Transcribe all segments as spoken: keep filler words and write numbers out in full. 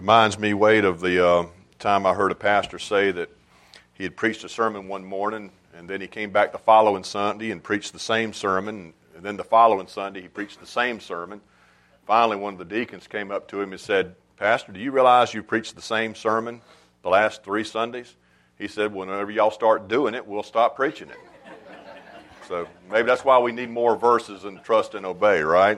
Reminds me, Wade, of the uh, time I heard a pastor say that he had preached a sermon one morning, and then he came back the following Sunday and preached the same sermon, and then the following Sunday he preached the same sermon. Finally, one of the deacons came up to him and said, "Pastor, do you realize you preached the same sermon the last three Sundays?" He said, "Well, whenever y'all start doing it, we'll stop preaching it." So maybe that's why we need more verses and trust and obey, right?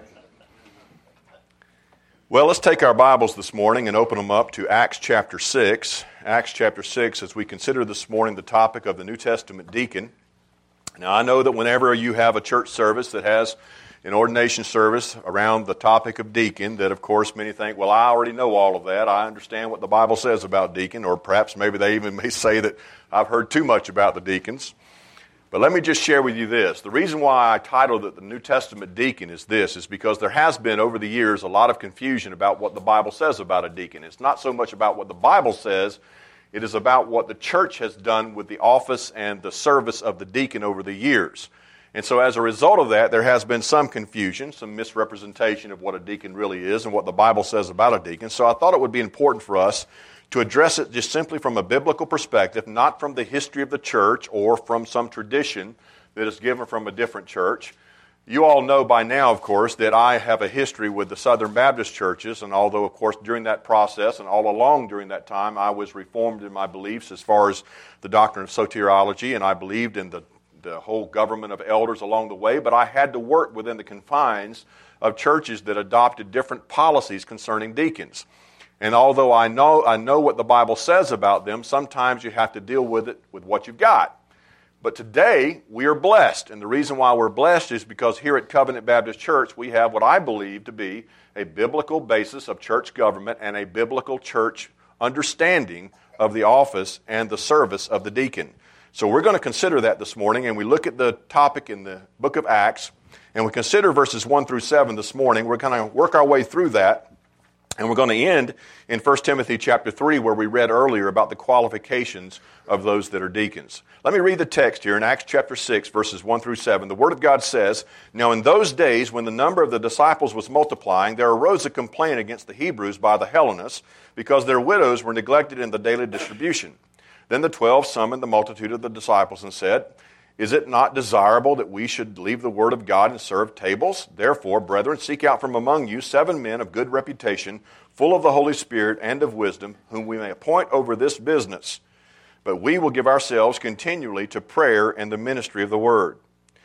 Well, let's take our Bibles this morning and open them up to Acts chapter six. Acts chapter six, as we consider this morning the topic of the New Testament deacon. Now, I know that whenever you have a church service that has an ordination service around the topic of deacon, that of course many think, well, I already know all of that. I understand what the Bible says about deacon, or perhaps maybe they even may say that I've heard too much about the deacons. But let me just share with you this. The reason why I titled it the New Testament deacon is this, is because there has been over the years a lot of confusion about what the Bible says about a deacon. It's not so much about what the Bible says, it is about what the church has done with the office and the service of the deacon over the years. And so as a result of that, there has been some confusion, some misrepresentation of what a deacon really is and what the Bible says about a deacon. So I thought it would be important for us to address it just simply from a biblical perspective, not from the history of the church or from some tradition that is given from a different church. You all know by now, of course, that I have a history with the Southern Baptist churches, and although, of course, during that process and all along during that time, I was reformed in my beliefs as far as the doctrine of soteriology, and I believed in the, the whole government of elders along the way, but I had to work within the confines of churches that adopted different policies concerning deacons. And although I know I know what the Bible says about them, sometimes you have to deal with it with what you've got. But today, we are blessed. And the reason why we're blessed is because here at Covenant Baptist Church, we have what I believe to be a biblical basis of church government and a biblical church understanding of the office and the service of the deacon. So we're going to consider that this morning, and we look at the topic in the book of Acts, and we consider verses one through seven this morning. We're going to work our way through that. And we're going to end in First Timothy chapter three, where we read earlier about the qualifications of those that are deacons. Let me read the text here in Acts chapter six, verses one through seven. The Word of God says, "Now in those days, when the number of the disciples was multiplying, there arose a complaint against the Hebrews by the Hellenists, because their widows were neglected in the daily distribution. Then the twelve summoned the multitude of the disciples and said, 'Is it not desirable that we should leave the word of God and serve tables? Therefore, brethren, seek out from among you seven men of good reputation, full of the Holy Spirit and of wisdom, whom we may appoint over this business. But we will give ourselves continually to prayer and the ministry of the word.'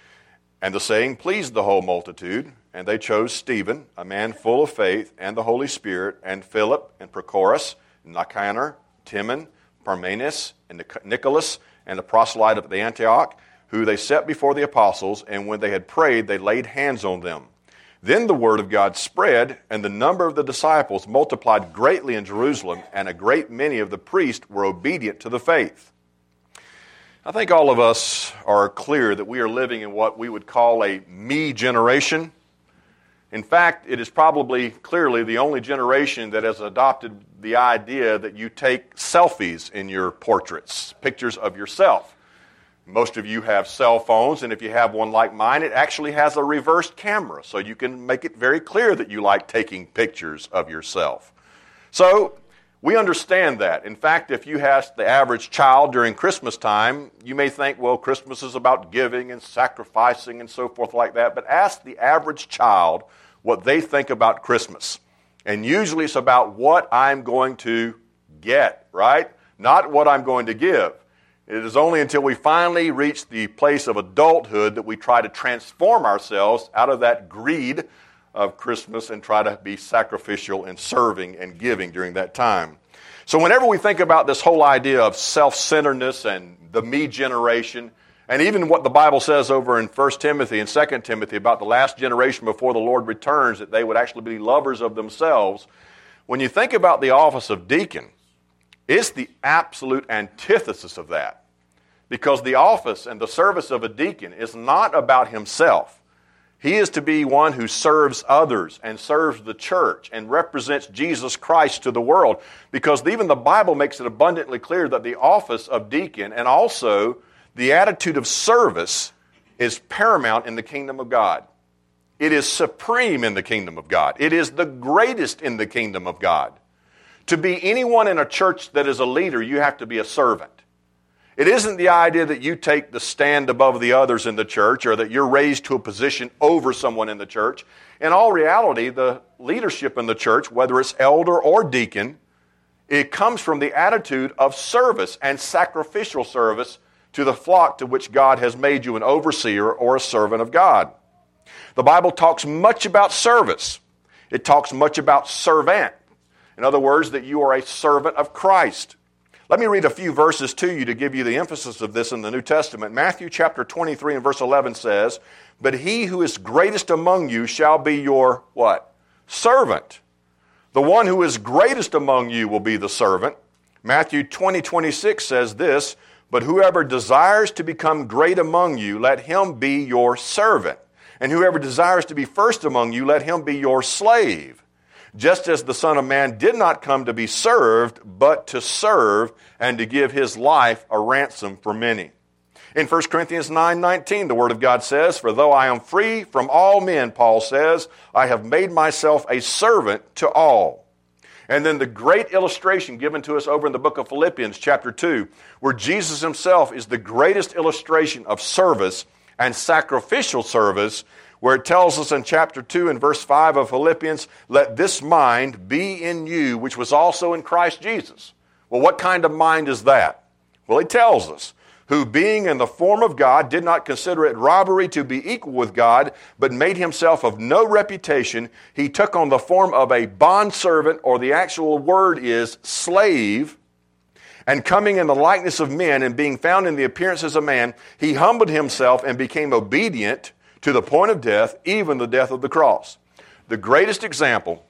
And the saying pleased the whole multitude, and they chose Stephen, a man full of faith and the Holy Spirit, and Philip, and Prochorus, and Nicanor, Timon, Parmenas, and Nicholas, and the proselyte of the Antioch, who they set before the apostles, and when they had prayed, they laid hands on them. Then the word of God spread, and the number of the disciples multiplied greatly in Jerusalem, and a great many of the priests were obedient to the faith." I think all of us are clear that we are living in what we would call a me generation. In fact, it is probably clearly the only generation that has adopted the idea that you take selfies in your portraits, pictures of yourself. Most of you have cell phones, and if you have one like mine, it actually has a reversed camera, so you can make it very clear that you like taking pictures of yourself. So we understand that. In fact, if you ask the average child during Christmas time, you may think, well, Christmas is about giving and sacrificing and so forth like that, but ask the average child what they think about Christmas. And usually it's about what I'm going to get, right? Not what I'm going to give. It is only until we finally reach the place of adulthood that we try to transform ourselves out of that greed of Christmas and try to be sacrificial and serving and giving during that time. So whenever we think about this whole idea of self-centeredness and the me generation, and even what the Bible says over in First Timothy and Second Timothy about the last generation before the Lord returns, that they would actually be lovers of themselves, when you think about the office of deacon, it's the absolute antithesis of that. Because the office and the service of a deacon is not about himself. He is to be one who serves others and serves the church and represents Jesus Christ to the world. Because even the Bible makes it abundantly clear that the office of deacon and also the attitude of service is paramount in the kingdom of God. It is supreme in the kingdom of God. It is the greatest in the kingdom of God. To be anyone in a church that is a leader, you have to be a servant. It isn't the idea that you take the stand above the others in the church or that you're raised to a position over someone in the church. In all reality, the leadership in the church, whether it's elder or deacon, it comes from the attitude of service and sacrificial service to the flock to which God has made you an overseer or a servant of God. The Bible talks much about service. It talks much about servant. In other words, that you are a servant of Christ. Let me read a few verses to you to give you the emphasis of this in the New Testament. Matthew chapter twenty-three and verse eleven says, "But he who is greatest among you shall be your," what? "Servant. The one who is greatest among you will be the servant." Matthew twenty twenty-six says this, "But whoever desires to become great among you, let him be your servant. And whoever desires to be first among you, let him be your slave. Just as the Son of Man did not come to be served, but to serve and to give his life a ransom for many." In First Corinthians nine nineteen, the Word of God says, "For though I am free from all men," Paul says, "I have made myself a servant to all." And then the great illustration given to us over in the book of Philippians chapter two, where Jesus himself is the greatest illustration of service and sacrificial service, where it tells us in chapter two and verse five of Philippians, "Let this mind be in you, which was also in Christ Jesus." Well, what kind of mind is that? Well, he tells us, "Who being in the form of God did not consider it robbery to be equal with God, but made himself of no reputation. He took on the form of a bondservant," or the actual word is slave, "and coming in the likeness of men and being found in the appearance as a man, he humbled himself and became obedient to the point of death, even the death of the cross." The greatest example,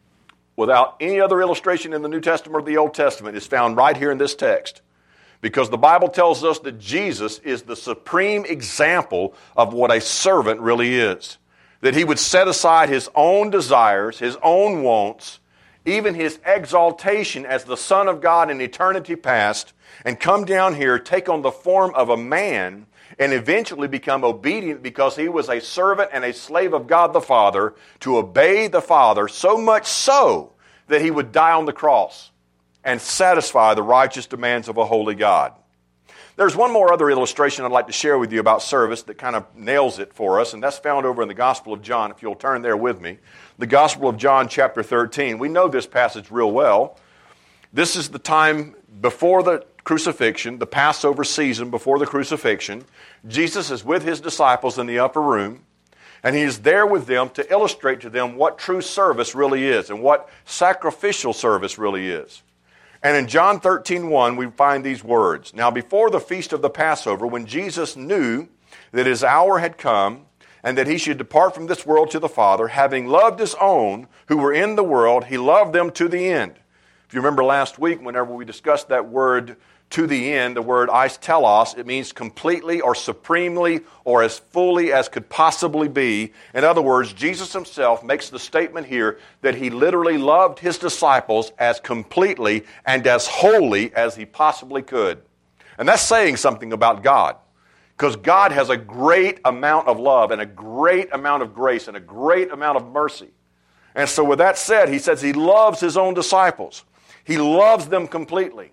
without any other illustration in the New Testament or the Old Testament, is found right here in this text. Because the Bible tells us that Jesus is the supreme example of what a servant really is. That he would set aside his own desires, his own wants, even his exaltation as the Son of God in eternity past, and come down here, take on the form of a man, and eventually become obedient because he was a servant and a slave of God the Father, to obey the Father, so much so that he would die on the cross and satisfy the righteous demands of a holy God. There's one more other illustration I'd like to share with you about service that kind of nails it for us, and that's found over in the Gospel of John, if you'll turn there with me. The Gospel of John, chapter thirteen. We know this passage real well. This is the time before the crucifixion, the Passover season before the crucifixion. Jesus is with his disciples in the upper room, and he is there with them to illustrate to them what true service really is and what sacrificial service really is. And in John thirteen one, we find these words. "Now before the feast of the Passover, when Jesus knew that his hour had come, and that he should depart from this world to the Father, having loved his own who were in the world, he loved them to the end." If you remember last week, whenever we discussed that word "to the end," the word "aistelos," it means completely or supremely or as fully as could possibly be. In other words, Jesus himself makes the statement here that he literally loved his disciples as completely and as wholly as he possibly could. And that's saying something about God, because God has a great amount of love and a great amount of grace and a great amount of mercy. And so with that said, he says he loves his own disciples. He loves them completely.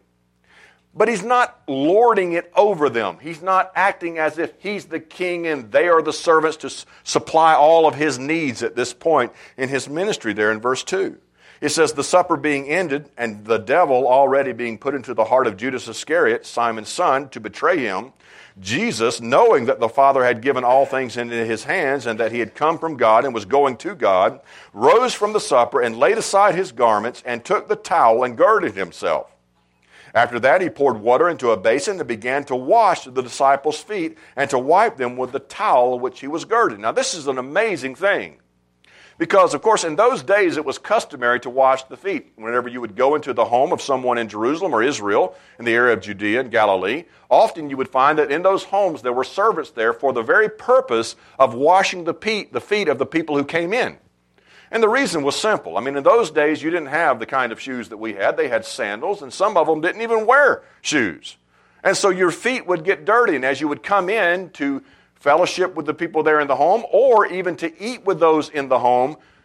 But he's not lording it over them. He's not acting as if he's the king and they are the servants to s- supply all of his needs at this point in his ministry there in verse two. It says, "The supper being ended and the devil already being put into the heart of Judas Iscariot, Simon's son, to betray him, Jesus, knowing that the Father had given all things into his hands and that he had come from God and was going to God, rose from the supper and laid aside his garments and took the towel and girded himself. After that, he poured water into a basin and began to wash the disciples' feet and to wipe them with the towel which he was girded." Now, this is an amazing thing. Because, of course, in those days, it was customary to wash the feet. Whenever you would go into the home of someone in Jerusalem or Israel, in the area of Judea and Galilee, often you would find that in those homes there were servants there for the very purpose of washing the feet, the feet of the people who came in. And the reason was simple. I mean, in those days, you didn't have the kind of shoes that we had. They had sandals, and some of them didn't even wear shoes. And so your feet would get dirty, and as you would come in to fellowship with the people there in the home, or even to eat with those in the home,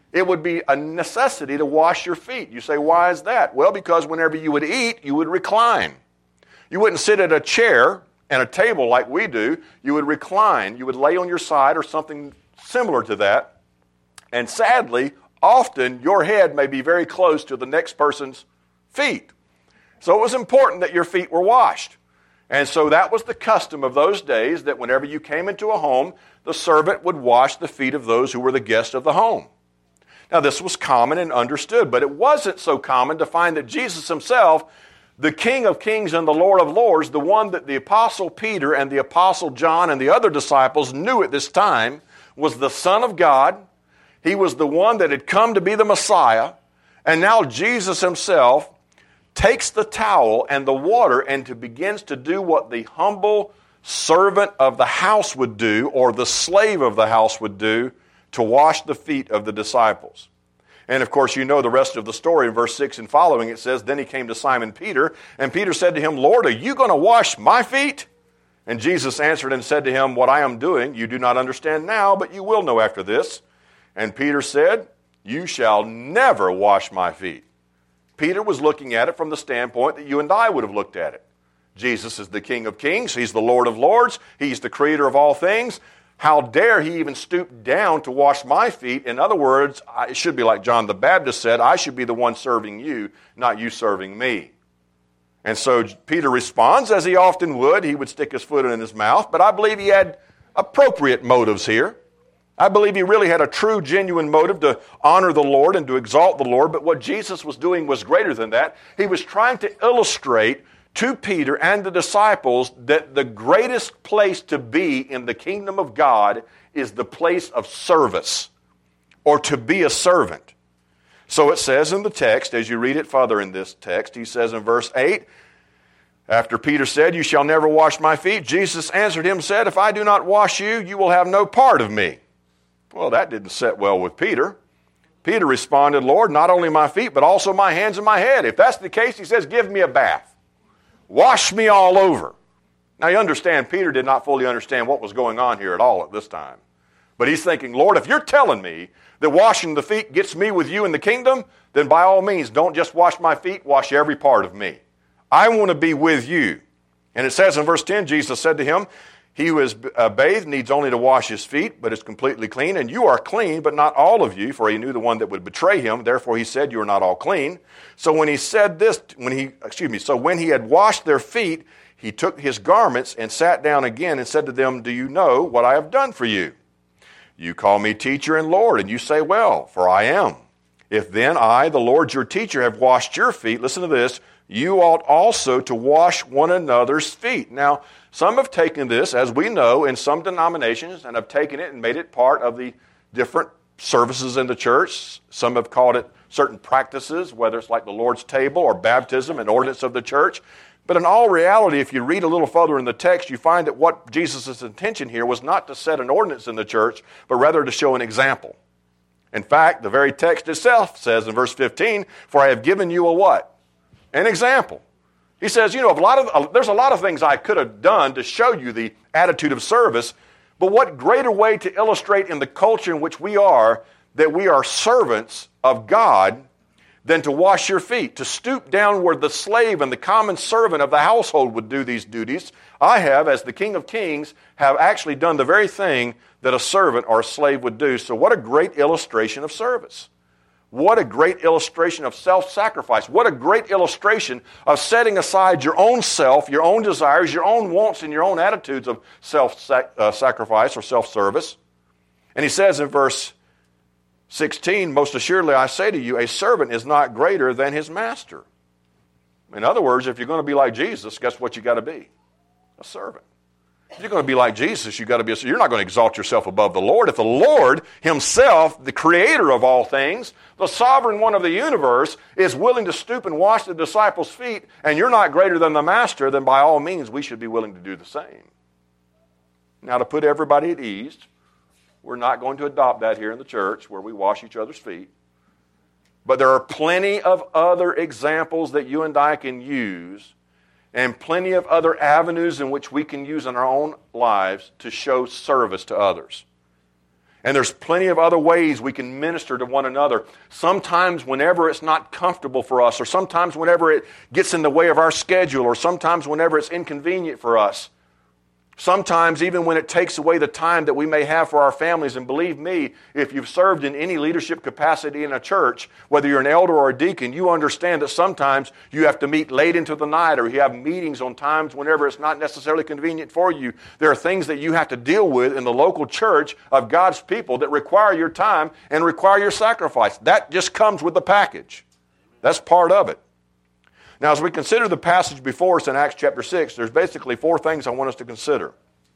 it would be a necessity to wash your feet. You say, why is that? Well, because whenever you would eat, you would recline. You wouldn't sit at a chair and a table like we do. You would recline. You would lay on your side or something similar to that. And sadly, often your head may be very close to the next person's feet. So it was important that your feet were washed. And so that was the custom of those days, that whenever you came into a home, the servant would wash the feet of those who were the guests of the home. Now, this was common and understood, but it wasn't so common to find that Jesus himself, the King of Kings and the Lord of Lords, the one that the Apostle Peter and the Apostle John and the other disciples knew at this time, was the Son of God. He was the one that had come to be the Messiah. And now Jesus himself takes the towel and the water and to begins to do what the humble servant of the house would do, or the slave of the house would do, to wash the feet of the disciples. And of course, you know the rest of the story in verse six and following. It says, then he came to Simon Peter, and Peter said to him, Lord, are you going to wash my feet? And Jesus answered and said to him, what I am doing you do not understand now, but you will know after this. And Peter said, you shall never wash my feet. Peter was looking at it from the standpoint that you and I would have looked at it. Jesus is the King of Kings. He's the Lord of Lords. He's the creator of all things. How dare he even stoop down to wash my feet? In other words, it should be like John the Baptist said, I should be the one serving you, not you serving me. And so Peter responds, as he often would. He would stick his foot in his mouth, but I believe he had appropriate motives here. I believe he really had a true, genuine motive to honor the Lord and to exalt the Lord, but what Jesus was doing was greater than that. He was trying to illustrate to Peter and the disciples that the greatest place to be in the kingdom of God is the place of service, or to be a servant. So it says in the text, as you read it further in this text, he says in verse eight, after Peter said, you shall never wash my feet, Jesus answered him and said, if I do not wash you, you will have no part of me. Well, that didn't sit well with Peter. Peter responded, Lord, not only my feet, but also my hands and my head. If that's the case, he says, give me a bath. Wash me all over. Now you understand, Peter did not fully understand what was going on here at all at this time. But he's thinking, Lord, if you're telling me that washing the feet gets me with you in the kingdom, then by all means, don't just wash my feet, wash every part of me. I want to be with you. And it says in verse ten, Jesus said to him, he who is uh, bathed needs only to wash his feet, but is completely clean. And you are clean, but not all of you, for he knew the one that would betray him. Therefore he said, you are not all clean. So when he said this, when he, excuse me, so when he had washed their feet, he took his garments and sat down again and said to them, do you know what I have done for you? You call me teacher and Lord, and you say, well, for I am. If then I, the Lord your teacher, have washed your feet, listen to this, you ought also to wash one another's feet. Now, some have taken this, as we know, in some denominations, and have taken it and made it part of the different services in the church. Some have called it certain practices, whether it's like the Lord's table or baptism and ordinance of the church. But in all reality, if you read a little further in the text, you find that what Jesus' intention here was not to set an ordinance in the church, but rather to show an example. In fact, the very text itself says in verse fifteen, for I have given you a what? An example. He says, you know, a lot of, uh, there's a lot of things I could have done to show you the attitude of service, but what greater way to illustrate in the culture in which we are that we are servants of God than to wash your feet, to stoop down where the slave and the common servant of the household would do these duties. I have, as the King of Kings, have actually done the very thing that a servant or a slave would do. So what a great illustration of service. What a great illustration of self-sacrifice. What a great illustration of setting aside your own self, your own desires, your own wants, and your own attitudes of self-sacrifice or self-service. And he says in verse sixteen, most assuredly I say to you, a servant is not greater than his master. In other words, if you're going to be like Jesus, guess what you got to be? A servant. If you're going to be like Jesus, you've got to be a, you're not going to exalt yourself above the Lord. If the Lord himself, the creator of all things, the sovereign one of the universe, is willing to stoop and wash the disciples' feet, and you're not greater than the master, then by all means we should be willing to do the same. Now, to put everybody at ease, we're not going to adopt that here in the church where we wash each other's feet. But there are plenty of other examples that you and I can use, and plenty of other avenues in which we can use in our own lives to show service to others. And there's plenty of other ways we can minister to one another. Sometimes whenever it's not comfortable for us, or sometimes whenever it gets in the way of our schedule, or sometimes whenever it's inconvenient for us. Sometimes even when it takes away the time that we may have for our families. And believe me, if you've served in any leadership capacity in a church, whether you're an elder or a deacon, you understand that sometimes you have to meet late into the night, or you have meetings on times whenever it's not necessarily convenient for you. There are things that you have to deal with in the local church of God's people that require your time and require your sacrifice. That just comes with the package. That's part of it. Now, as we consider the passage before us in Acts chapter six, there's basically four things I want us to consider.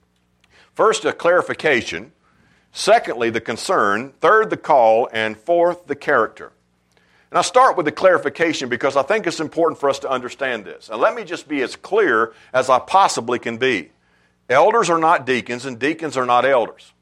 First, a clarification. Secondly, the concern. Third, the call. And fourth, the character. And I'll start with the clarification because I think it's important for us to understand this. And let me just be as clear as I possibly can be. Elders are not deacons, and deacons are not elders.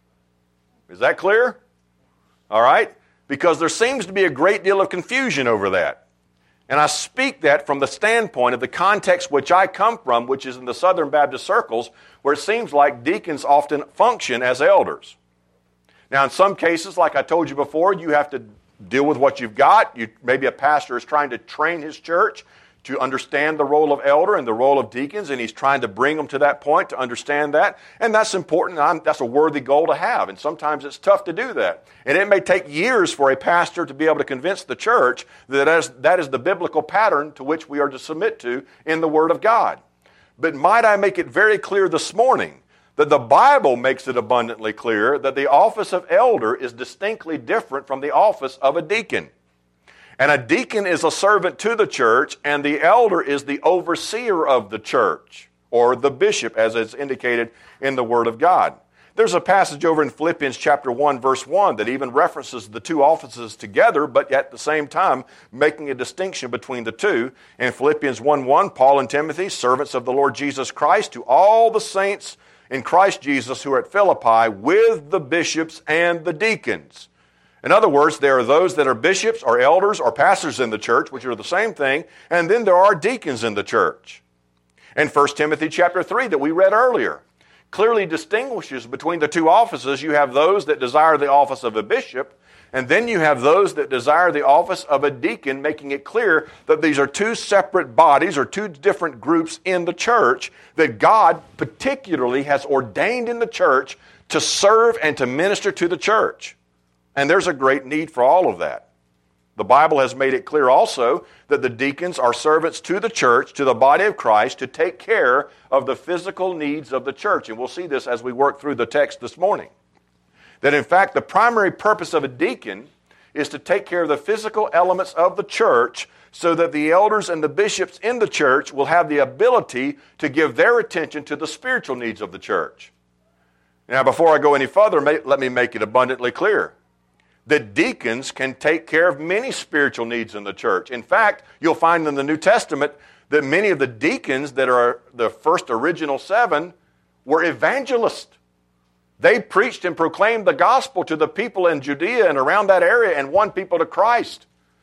Is that clear? All right? Because there seems to be a great deal of confusion over that. And I speak that from the standpoint of the context which I come from, which is in the Southern Baptist circles, where it seems like deacons often function as elders. Now, in some cases, like I told you before, you have to deal with what you've got. You, maybe a pastor is trying to train his church to understand the role of elder and the role of deacons, and he's trying to bring them to that point to understand that. And that's important. I'm, that's a worthy goal to have, and sometimes it's tough to do that. And it may take years for a pastor to be able to convince the church that that is, that is the biblical pattern to which we are to submit to in the Word of God. But might I make it very clear this morning that the Bible makes it abundantly clear that the office of elder is distinctly different from the office of a deacon. And a deacon is a servant to the church, and the elder is the overseer of the church, or the bishop, as is indicated in the Word of God. There's a passage over in Philippians chapter one, verse one, that even references the two offices together, but at the same time making a distinction between the two. In Philippians one one, Paul and Timothy, servants of the Lord Jesus Christ, to all the saints in Christ Jesus who are at Philippi, with the bishops and the deacons. In other words, there are those that are bishops or elders or pastors in the church, which are the same thing, and then there are deacons in the church. And First Timothy chapter three that we read earlier clearly distinguishes between the two offices. You have those that desire the office of a bishop, and then you have those that desire the office of a deacon, making it clear that these are two separate bodies or two different groups in the church that God particularly has ordained in the church to serve and to minister to the church. And there's a great need for all of that. The Bible has made it clear also that the deacons are servants to the church, to the body of Christ, to take care of the physical needs of the church. And we'll see this as we work through the text this morning. That in fact, the primary purpose of a deacon is to take care of the physical elements of the church so that the elders and the bishops in the church will have the ability to give their attention to the spiritual needs of the church. Now, before I go any further, let me make it abundantly clear that deacons can take care of many spiritual needs in the church. In fact, you'll find in the New Testament that many of the deacons that are the first original seven were evangelists. They preached and proclaimed the gospel to the people in Judea and around that area and won people to Christ.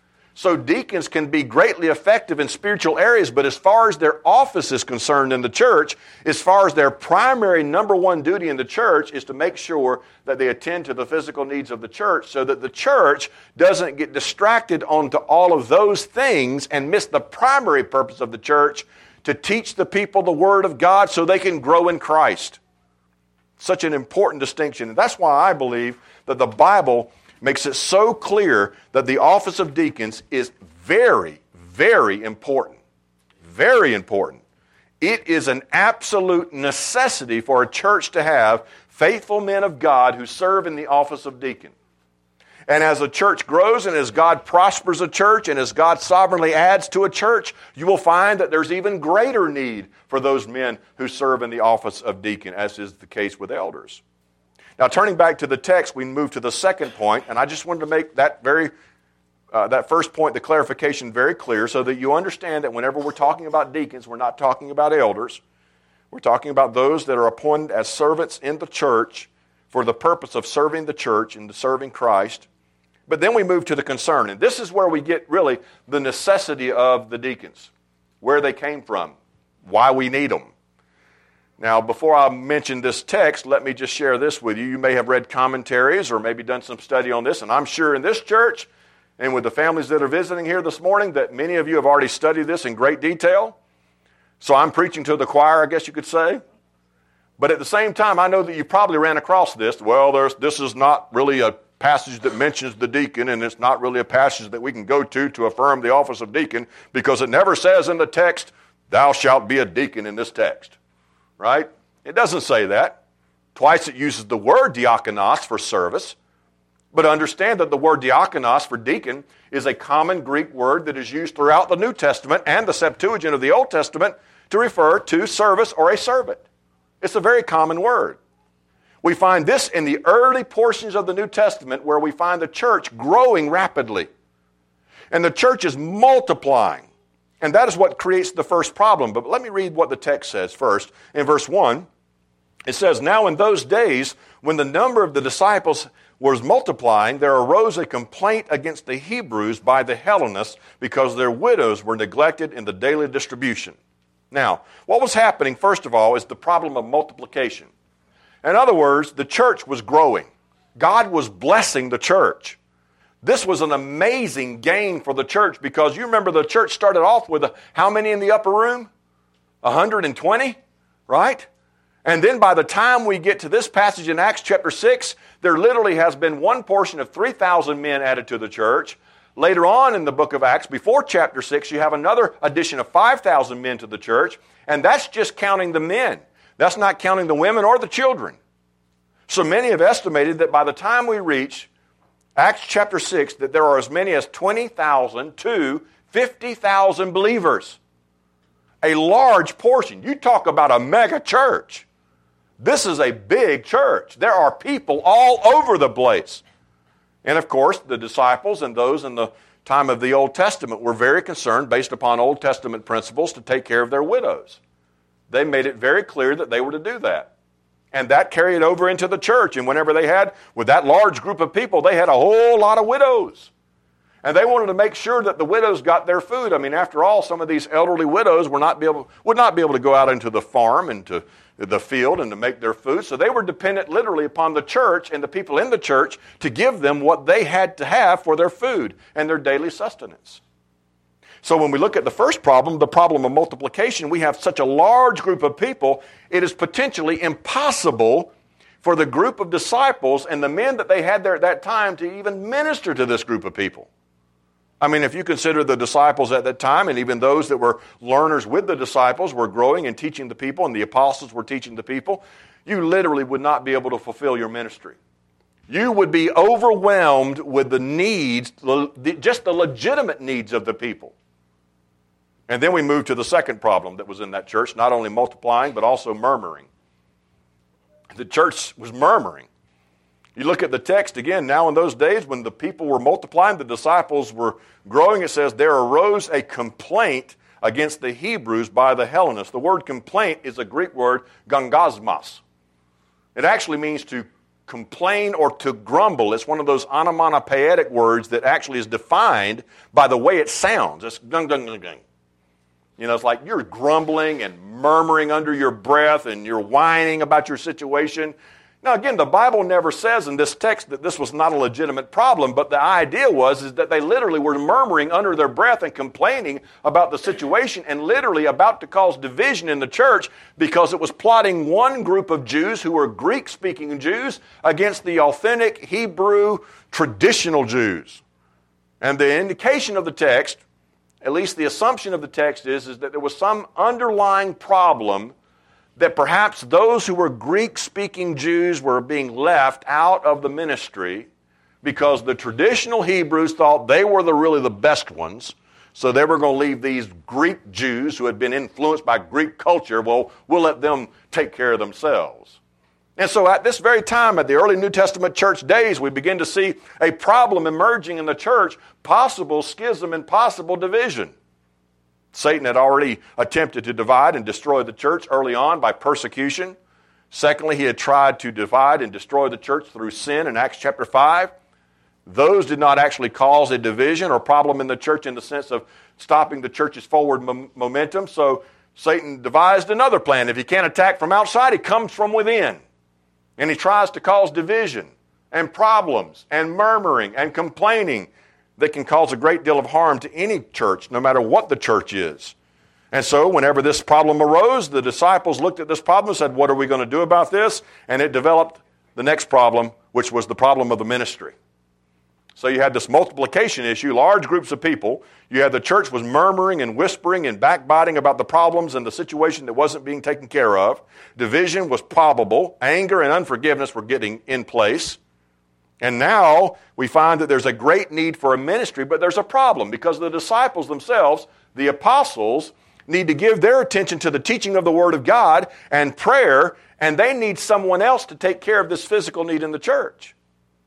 So deacons can be greatly effective in spiritual areas, but as far as their office is concerned in the church, as far as their primary number one duty in the church is to make sure that they attend to the physical needs of the church so that the church doesn't get distracted onto all of those things and miss the primary purpose of the church to teach the people the Word of God so they can grow in Christ. Such an important distinction. And that's why I believe that the Bible makes it so clear that the office of deacons is very, very important. Very important. It is an absolute necessity for a church to have faithful men of God who serve in the office of deacon. And as a church grows and as God prospers a church and as God sovereignly adds to a church, you will find that there's even greater need for those men who serve in the office of deacon, as is the case with elders. Now, turning back to the text, we move to the second point, and I just wanted to make that very, uh, that first point, the clarification, very clear so that you understand that whenever we're talking about deacons, we're not talking about elders. We're talking about those that are appointed as servants in the church for the purpose of serving the church and serving Christ. But then we move to the concern, and this is where we get really the necessity of the deacons, where they came from, why we need them. Now, before I mention this text, let me just share this with you. You may have read commentaries or maybe done some study on this, and I'm sure in this church and with the families that are visiting here this morning that many of you have already studied this in great detail. So I'm preaching to the choir, I guess you could say. But at the same time, I know that you probably ran across this. Well, there's, this is not really a passage that mentions the deacon, and it's not really a passage that we can go to to affirm the office of deacon, because it never says in the text, thou shalt be a deacon in this text. Right? It doesn't say that. Twice it uses the word diakonos for service. But understand that the word diakonos for deacon is a common Greek word that is used throughout the New Testament and the Septuagint of the Old Testament to refer to service or a servant. It's a very common word. We find this in the early portions of the New Testament where we find the church growing rapidly. And the church is multiplying. And that is what creates the first problem. But let me read what the text says first. In verse one, it says, now in those days, when the number of the disciples was multiplying, there arose a complaint against the Hebrews by the Hellenists because their widows were neglected in the daily distribution. Now, what was happening, first of all, is the problem of multiplication. In other words, the church was growing. God was blessing the church. This was an amazing gain for the church because you remember the church started off with a, how many in the upper room? one hundred twenty, right? And then by the time we get to this passage in Acts chapter six, there literally has been one portion of three thousand men added to the church. Later on in the book of Acts, before chapter six, you have another addition of five thousand men to the church, and that's just counting the men. That's not counting the women or the children. So many have estimated that by the time we reach Acts chapter six, that there are as many as twenty thousand to fifty thousand believers. A large portion. You talk about a mega church. This is a big church. There are people all over the place. And of course, the disciples and those in the time of the Old Testament were very concerned, based upon Old Testament principles, to take care of their widows. They made it very clear that they were to do that. And that carried over into the church. And whenever they had, with that large group of people, they had a whole lot of widows. And they wanted to make sure that the widows got their food. I mean, after all, some of these elderly widows were not be able, would not be able to go out into the farm and to the field and to make their food. So they were dependent literally upon the church and the people in the church to give them what they had to have for their food and their daily sustenance. So when we look at the first problem, the problem of multiplication, we have such a large group of people, it is potentially impossible for the group of disciples and the men that they had there at that time to even minister to this group of people. I mean, if you consider the disciples at that time, and even those that were learners with the disciples were growing and teaching the people, and the apostles were teaching the people, you literally would not be able to fulfill your ministry. You would be overwhelmed with the needs, just the legitimate needs of the people. And then we move to the second problem that was in that church, not only multiplying, but also murmuring. The church was murmuring. You look at the text again, now in those days when the people were multiplying, the disciples were growing, it says, there arose a complaint against the Hebrews by the Hellenists. The word complaint is a Greek word, gangasmos. It actually means to complain or to grumble. It's one of those onomatopoeic words that actually is defined by the way it sounds. It's gung, gung, gung, gung. You know, it's like you're grumbling and murmuring under your breath and you're whining about your situation. Now, again, the Bible never says in this text that this was not a legitimate problem, but the idea was is that they literally were murmuring under their breath and complaining about the situation and literally about to cause division in the church because it was plotting one group of Jews who were Greek-speaking Jews against the authentic Hebrew traditional Jews. And the indication of the text, at least the assumption of the text is, is that there was some underlying problem that perhaps those who were Greek-speaking Jews were being left out of the ministry because the traditional Hebrews thought they were the really the best ones, so they were going to leave these Greek Jews who had been influenced by Greek culture, well, we'll let them take care of themselves. And so at this very time, at the early New Testament church days, we begin to see a problem emerging in the church, possible schism and possible division. Satan had already attempted to divide and destroy the church early on by persecution. Secondly, he had tried to divide and destroy the church through sin in Acts chapter five. Those did not actually cause a division or problem in the church in the sense of stopping the church's forward mo- momentum. So Satan devised another plan. If he can't attack from outside, he comes from within. And he tries to cause division and problems and murmuring and complaining that can cause a great deal of harm to any church, no matter what the church is. And so whenever this problem arose, the disciples looked at this problem and said, what are we going to do about this? And it developed the next problem, which was the problem of the ministry. So you had this multiplication issue, large groups of people. You had the church was murmuring and whispering and backbiting about the problems and the situation that wasn't being taken care of. Division was probable. Anger and unforgiveness were getting in place. And now we find that there's a great need for a ministry, but there's a problem because the disciples themselves, the apostles, need to give their attention to the teaching of the Word of God and prayer, and they need someone else to take care of this physical need in the church.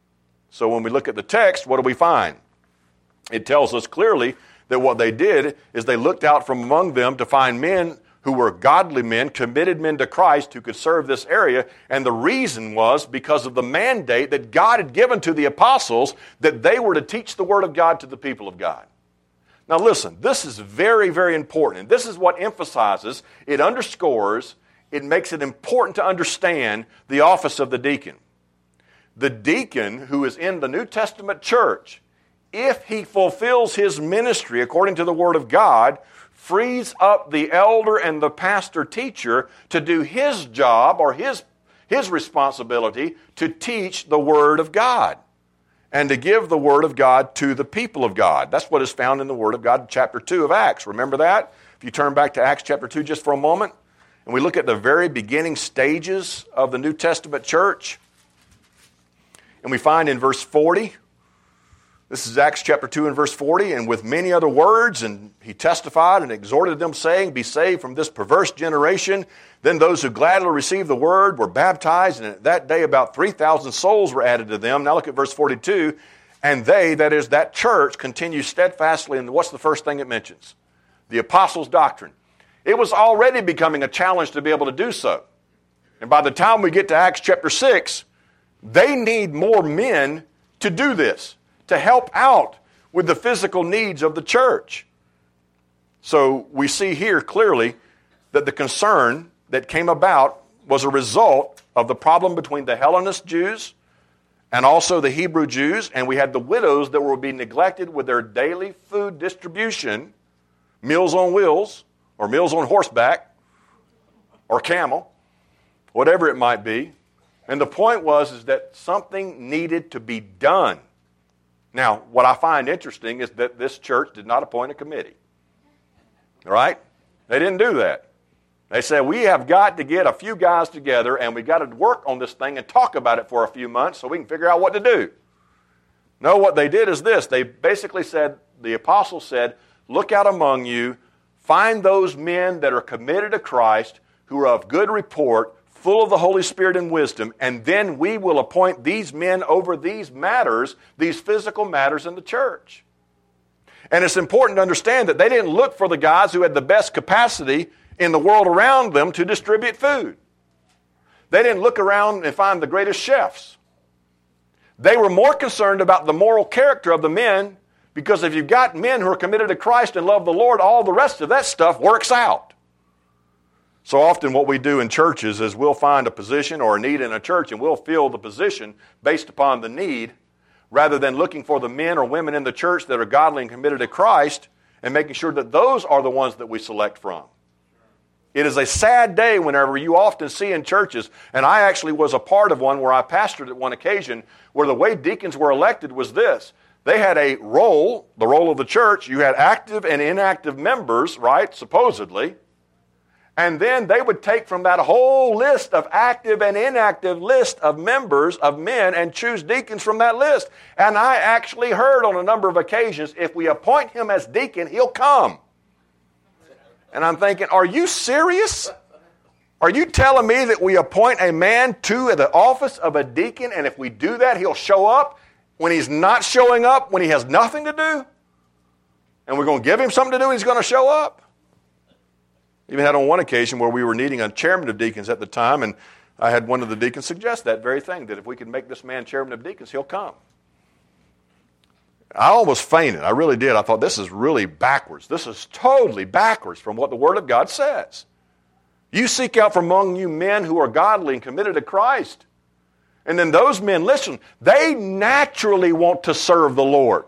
So when we look at the text, what do we find? It tells us clearly that what they did is they looked out from among them to find men who were godly men, committed men to Christ who could serve this area, and the reason was because of the mandate that God had given to the apostles that they were to teach the Word of God to the people of God. Now listen, this is very, very important. And this is what emphasizes, it underscores, it makes it important to understand the office of the deacon. The deacon who is in the New Testament church, if he fulfills his ministry according to the Word of God, frees up the elder and the pastor teacher to do his job or his, his responsibility to teach the Word of God and to give the Word of God to the people of God. That's what is found in the Word of God, chapter two of Acts. Remember that? If you turn back to Acts chapter two just for a moment, and we look at the very beginning stages of the New Testament church, and we find in verse forty, this is Acts chapter two and verse forty, and with many other words, and he testified and exhorted them, saying, be saved from this perverse generation. Then those who gladly received the word were baptized, and at that day about three thousand souls were added to them. Now look at verse forty-two. And they, that is, that church, continued steadfastly, and what's the first thing it mentions? The apostles' doctrine. It was already becoming a challenge to be able to do so. And by the time we get to Acts chapter six, they need more men to do this, to help out with the physical needs of the church. So we see here clearly that the concern that came about was a result of the problem between the Hellenist Jews and also the Hebrew Jews, and we had the widows that were being neglected with their daily food distribution, meals on wheels, or meals on horseback, or camel, whatever it might be. And the point was is that something needed to be done. Now, what I find interesting is that this church did not appoint a committee. All right? They didn't do that. They said, we have got to get a few guys together and we've got to work on this thing and talk about it for a few months so we can figure out what to do. No, what they did is this. They basically said, the apostles said, look out among you, find those men that are committed to Christ, who are of good report, full of the Holy Spirit and wisdom, and then we will appoint these men over these matters, these physical matters in the church. And it's important to understand that they didn't look for the guys who had the best capacity in the world around them to distribute food. They didn't look around and find the greatest chefs. They were more concerned about the moral character of the men, because if you've got men who are committed to Christ and love the Lord, all the rest of that stuff works out. So often what we do in churches is we'll find a position or a need in a church and we'll fill the position based upon the need, rather than looking for the men or women in the church that are godly and committed to Christ and making sure that those are the ones that we select from. It is a sad day whenever you often see in churches, and I actually was a part of one where I pastored at one occasion, where the way deacons were elected was this. They had a role, the role of the church. You had active and inactive members, right, supposedly. And then they would take from that whole list of active and inactive list of members, of men, and choose deacons from that list. And I actually heard on a number of occasions, if we appoint him as deacon, he'll come. And I'm thinking, are you serious? Are you telling me that we appoint a man to the office of a deacon, and if we do that, he'll show up when he's not showing up, when he has nothing to do? And we're going to give him something to do and he's going to show up? Even had on one occasion where we were needing a chairman of deacons at the time, and I had one of the deacons suggest that very thing, that if we could make this man chairman of deacons, he'll come. I almost fainted. I really did. I thought, this is really backwards. This is totally backwards from what the Word of God says. You seek out from among you men who are godly and committed to Christ. And then those men, listen, they naturally want to serve the Lord.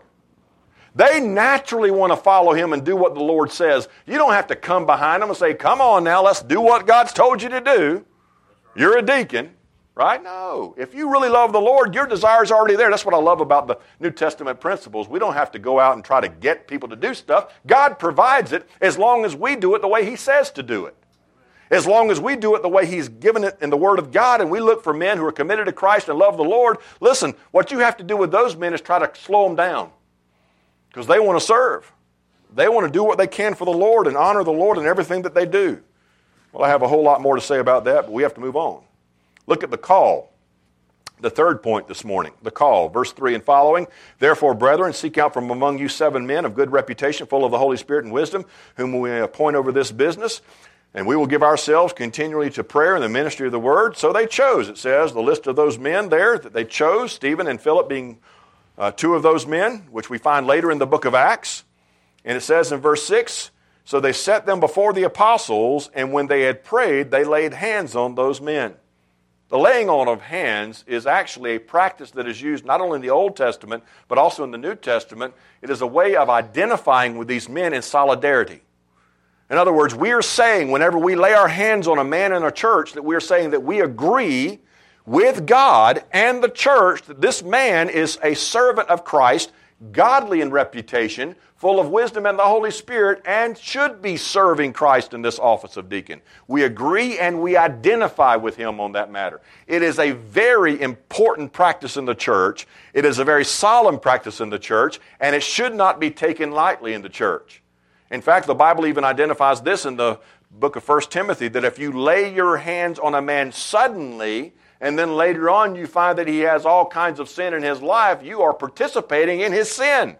They naturally want to follow Him and do what the Lord says. You don't have to come behind them and say, come on now, let's do what God's told you to do. You're a deacon, right? No. If you really love the Lord, your desire's already there. That's what I love about the New Testament principles. We don't have to go out and try to get people to do stuff. God provides it as long as we do it the way He says to do it. As long as we do it the way He's given it in the Word of God, and we look for men who are committed to Christ and love the Lord, listen, what you have to do with those men is try to slow them down. Because they want to serve. They want to do what they can for the Lord and honor the Lord in everything that they do. Well, I have a whole lot more to say about that, but we have to move on. Look at the call. The third point this morning, the call. Verse three and following. Therefore, brethren, seek out from among you seven men of good reputation, full of the Holy Spirit and wisdom, whom we appoint over this business. And we will give ourselves continually to prayer and the ministry of the word. So they chose, it says, the list of those men there that they chose, Stephen and Philip being Uh, two of those men, which we find later in the book of Acts. And it says in verse six, so they set them before the apostles, and when they had prayed, they laid hands on those men. The laying on of hands is actually a practice that is used not only in the Old Testament, but also in the New Testament. It is a way of identifying with these men in solidarity. In other words, we are saying whenever we lay our hands on a man in a church that we are saying that we agree with God and the church that this man is a servant of Christ, godly in reputation, full of wisdom and the Holy Spirit, and should be serving Christ in this office of deacon. We agree and we identify with him on that matter. It is a very important practice in the church. It is a very solemn practice in the church, and it should not be taken lightly in the church. In fact, the Bible even identifies this in the book of First Timothy, that if you lay your hands on a man suddenly, and then later on you find that he has all kinds of sin in his life, you are participating in his sin.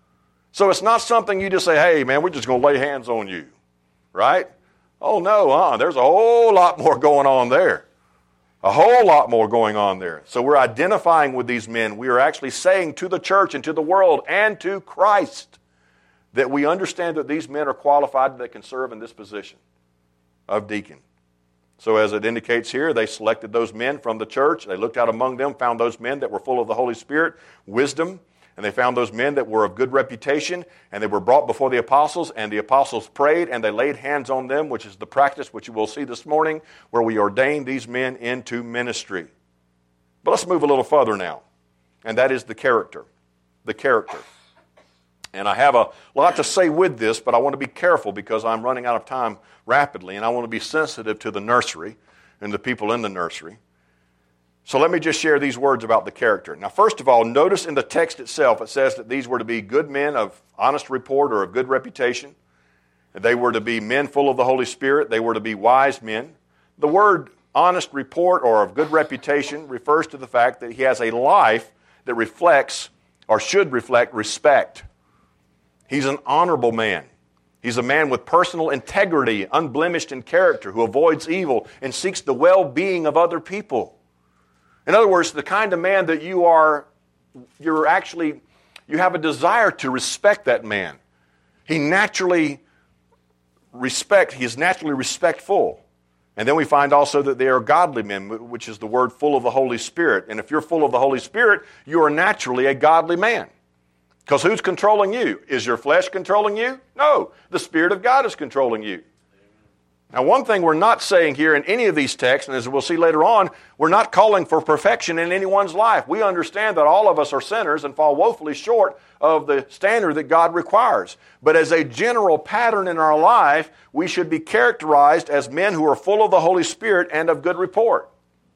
So it's not something you just say, hey man, we're just going to lay hands on you, right? Oh no, uh, there's a whole lot more going on there. A whole lot more going on there. So we're identifying with these men. We are actually saying to the church and to the world and to Christ that we understand that these men are qualified that can serve in this position of deacon. So as it indicates here, they selected those men from the church. They looked out among them, found those men that were full of the Holy Spirit, wisdom, and they found those men that were of good reputation, and they were brought before the apostles, and the apostles prayed, and they laid hands on them, which is the practice which you will see this morning, where we ordain these men into ministry. But let's move a little further now, and that is the character. The character. And I have a lot to say with this, but I want to be careful because I'm running out of time rapidly, and I want to be sensitive to the nursery and the people in the nursery. So let me just share these words about the character. Now, first of all, notice in the text itself, it says that these were to be good men of honest report or of good reputation. They were to be men full of the Holy Spirit. They were to be wise men. The word honest report or of good reputation refers to the fact that he has a life that reflects or should reflect respect. He's an honorable man. He's a man with personal integrity, unblemished in character, who avoids evil and seeks the well-being of other people. In other words, the kind of man that you are, you're actually, you have a desire to respect that man. He naturally respect, he is naturally respectful. And then we find also that they are godly men, which is the word full of the Holy Spirit. And if you're full of the Holy Spirit, you are naturally a godly man. Because who's controlling you? Is your flesh controlling you? No. The Spirit of God is controlling you. Now, one thing we're not saying here in any of these texts, and as we'll see later on, we're not calling for perfection in anyone's life. We understand that all of us are sinners and fall woefully short of the standard that God requires. But as a general pattern in our life, we should be characterized as men who are full of the Holy Spirit and of good report.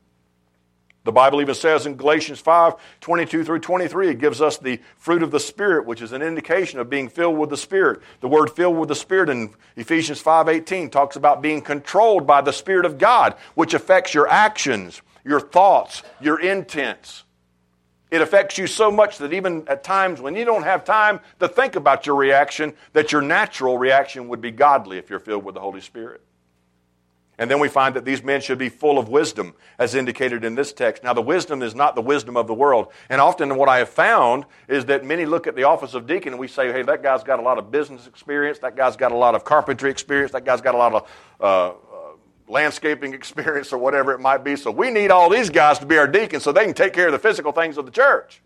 The Bible even says in Galatians five, twenty-two through twenty-three, it gives us the fruit of the Spirit, which is an indication of being filled with the Spirit. The word filled with the Spirit in Ephesians five eighteen talks about being controlled by the Spirit of God, which affects your actions, your thoughts, your intents. It affects you so much that even at times when you don't have time to think about your reaction, that your natural reaction would be godly if you're filled with the Holy Spirit. And then we find that these men should be full of wisdom, as indicated in this text. Now, the wisdom is not the wisdom of the world. And often what I have found is that many look at the office of deacon and we say, hey, that guy's got a lot of business experience, that guy's got a lot of carpentry experience, that guy's got a lot of uh, uh, landscaping experience or whatever it might be. So we need all these guys to be our deacons so they can take care of the physical things of the church.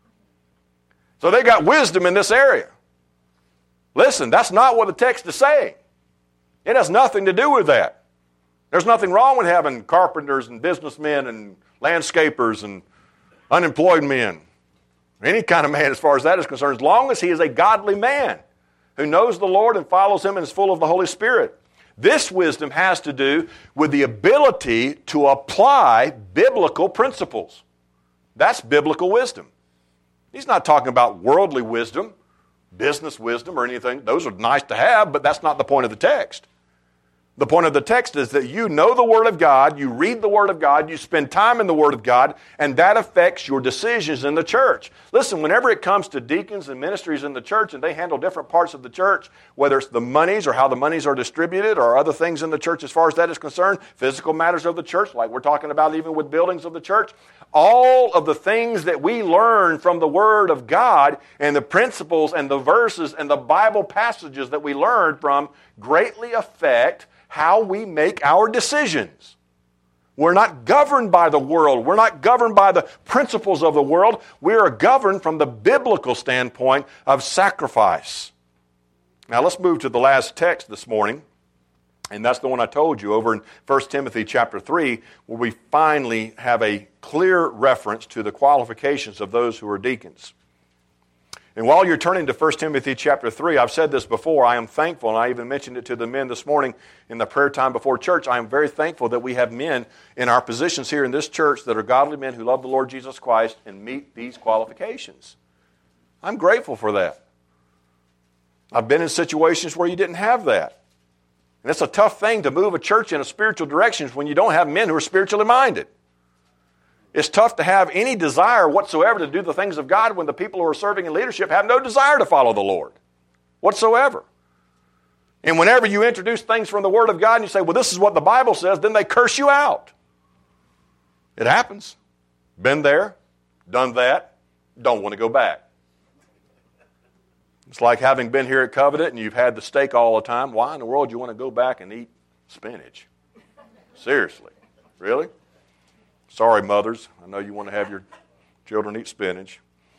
So they got wisdom in this area. Listen, that's not what the text is saying. It has nothing to do with that. There's nothing wrong with having carpenters and businessmen and landscapers and unemployed men. Any kind of man as far as that is concerned, as long as he is a godly man who knows the Lord and follows Him and is full of the Holy Spirit. This wisdom has to do with the ability to apply biblical principles. That's biblical wisdom. He's not talking about worldly wisdom, business wisdom or anything. Those are nice to have, but that's not the point of the text. The point of the text is that you know the Word of God, you read the Word of God, you spend time in the Word of God, and that affects your decisions in the church. Listen, whenever it comes to deacons and ministries in the church, and they handle different parts of the church, whether it's the monies or how the monies are distributed or other things in the church as far as that is concerned, physical matters of the church, like we're talking about even with buildings of the church, all of the things that we learn from the Word of God and the principles and the verses and the Bible passages that we learn from greatly affect how we make our decisions. We're not governed by the world. We're not governed by the principles of the world. We are governed from the biblical standpoint of sacrifice. Now let's move to the last text this morning, and that's the one I told you over in First Timothy chapter three, where we finally have a clear reference to the qualifications of those who are deacons. And while you're turning to First Timothy chapter three, I've said this before, I am thankful, and I even mentioned it to the men this morning in the prayer time before church, I am very thankful that we have men in our positions here in this church that are godly men who love the Lord Jesus Christ and meet these qualifications. I'm grateful for that. I've been in situations where you didn't have that. And it's a tough thing to move a church in a spiritual direction when you don't have men who are spiritually minded. It's tough to have any desire whatsoever to do the things of God when the people who are serving in leadership have no desire to follow the Lord whatsoever. And whenever you introduce things from the Word of God and you say, well, this is what the Bible says, then they curse you out. It happens. Been there, done that, don't want to go back. It's like having been here at Covenant and you've had the steak all the time. Why in the world do you want to go back and eat spinach? Seriously. Really? Sorry, mothers. I know you want to have your children eat spinach.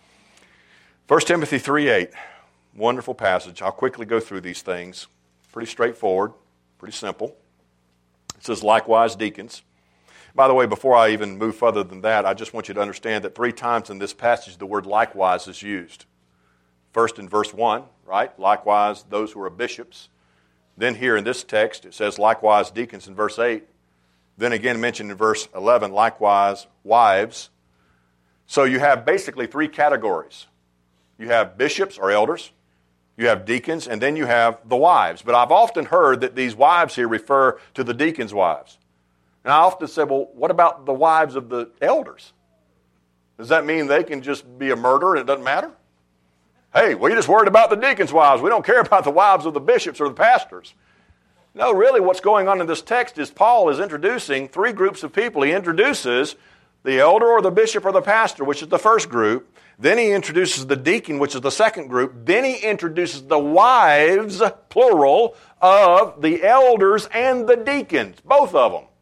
First Timothy three eight. Wonderful passage. I'll quickly go through these things. Pretty straightforward. Pretty simple. It says, likewise, deacons. By the way, before I even move further than that, I just want you to understand that three times in this passage the word likewise is used. First in verse one, right? Likewise, those who are bishops. Then here in this text, it says, likewise, deacons in verse eight. Then again mentioned in verse eleven, likewise, wives. So you have basically three categories. You have bishops or elders, you have deacons, and then you have the wives. But I've often heard that these wives here refer to the deacons' wives. And I often say, well, what about the wives of the elders? Does that mean they can just be a murderer and it doesn't matter? Hey, we just worried about the deacons' wives. We don't care about the wives of the bishops or the pastors. No, really what's going on in this text is Paul is introducing three groups of people. He introduces the elder or the bishop or the pastor, which is the first group. Then he introduces the deacon, which is the second group. Then he introduces the wives, plural, of the elders and the deacons, both of them.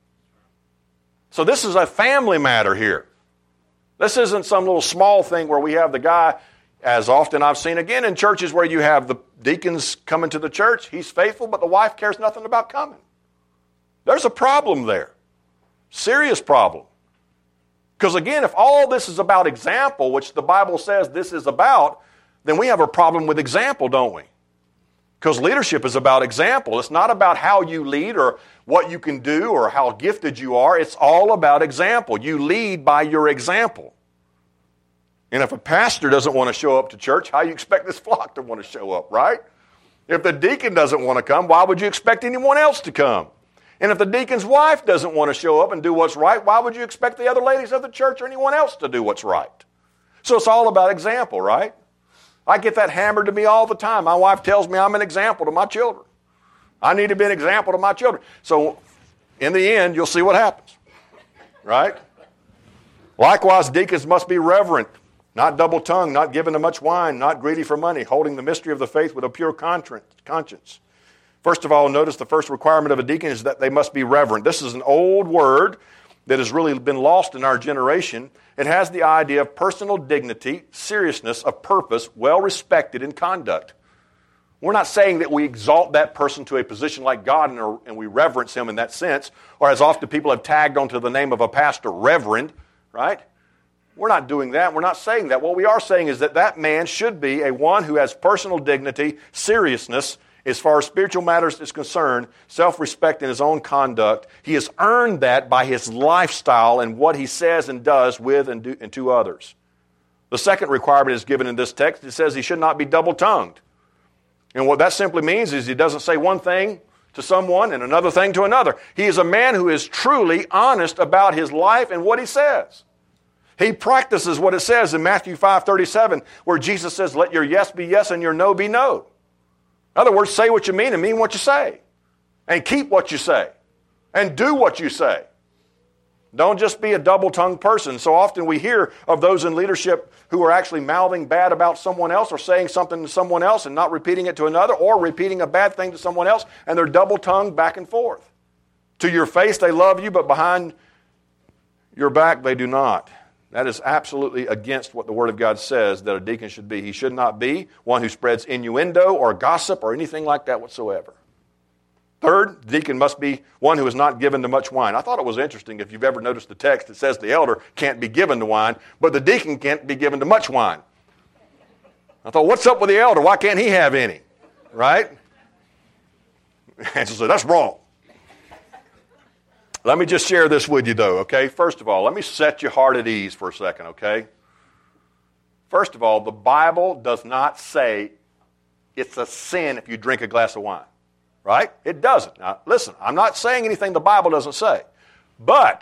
So this is a family matter here. This isn't some little small thing where we have the guy, as often I've seen again in churches where you have the deacons coming to the church. He's faithful, but the wife cares nothing about coming. There's a problem there. Serious problem. Because again, if all this is about example, which the Bible says this is about, then we have a problem with example, don't we? Because leadership is about example. It's not about how you lead or what you can do or how gifted you are. It's all about example. You lead by your example. And if a pastor doesn't want to show up to church, how do you expect this flock to want to show up, right? If the deacon doesn't want to come, why would you expect anyone else to come? And if the deacon's wife doesn't want to show up and do what's right, why would you expect the other ladies of the church or anyone else to do what's right? So it's all about example, right? I get that hammered to me all the time. My wife tells me I'm an example to my children. I need to be an example to my children. So in the end, you'll see what happens. Right? Likewise, deacons must be reverent, not double-tongued, not given to much wine, not greedy for money, holding the mystery of the faith with a pure conscience. First of all, notice the first requirement of a deacon is that they must be reverent. This is an old word that has really been lost in our generation. It has the idea of personal dignity, seriousness of purpose, well respected in conduct. We're not saying that we exalt that person to a position like God and, and we reverence him in that sense, or as often people have tagged onto the name of a pastor, reverend, right? We're not doing that. We're not saying that. What we are saying is that that man should be a one who has personal dignity, seriousness, as far as spiritual matters is concerned, self-respect in his own conduct. He has earned that by his lifestyle and what he says and does with and, do, and to others. The second requirement is given in this text. It says he should not be double-tongued. And what that simply means is he doesn't say one thing to someone and another thing to another. He is a man who is truly honest about his life and what he says. He practices what it says in Matthew five thirty-seven, where Jesus says, let your yes be yes and your no be no. In other words, say what you mean and mean what you say. And keep what you say. And do what you say. Don't just be a double-tongued person. So often we hear of those in leadership who are actually mouthing bad about someone else or saying something to someone else and not repeating it to another, or repeating a bad thing to someone else, and they're double-tongued back and forth. To your face they love you, but behind your back they do not. That is absolutely against what the Word of God says that a deacon should be. He should not be one who spreads innuendo or gossip or anything like that whatsoever. Third, the deacon must be one who is not given to much wine. I thought it was interesting, if you've ever noticed the text, it says the elder can't be given to wine, but the deacon can't be given to much wine. I thought, what's up with the elder? Why can't he have any? Right? And so that's wrong. Let me just share this with you, though, okay? First of all, let me set your heart at ease for a second, okay? First of all, the Bible does not say it's a sin if you drink a glass of wine, right? It doesn't. Now, listen, I'm not saying anything the Bible doesn't say, but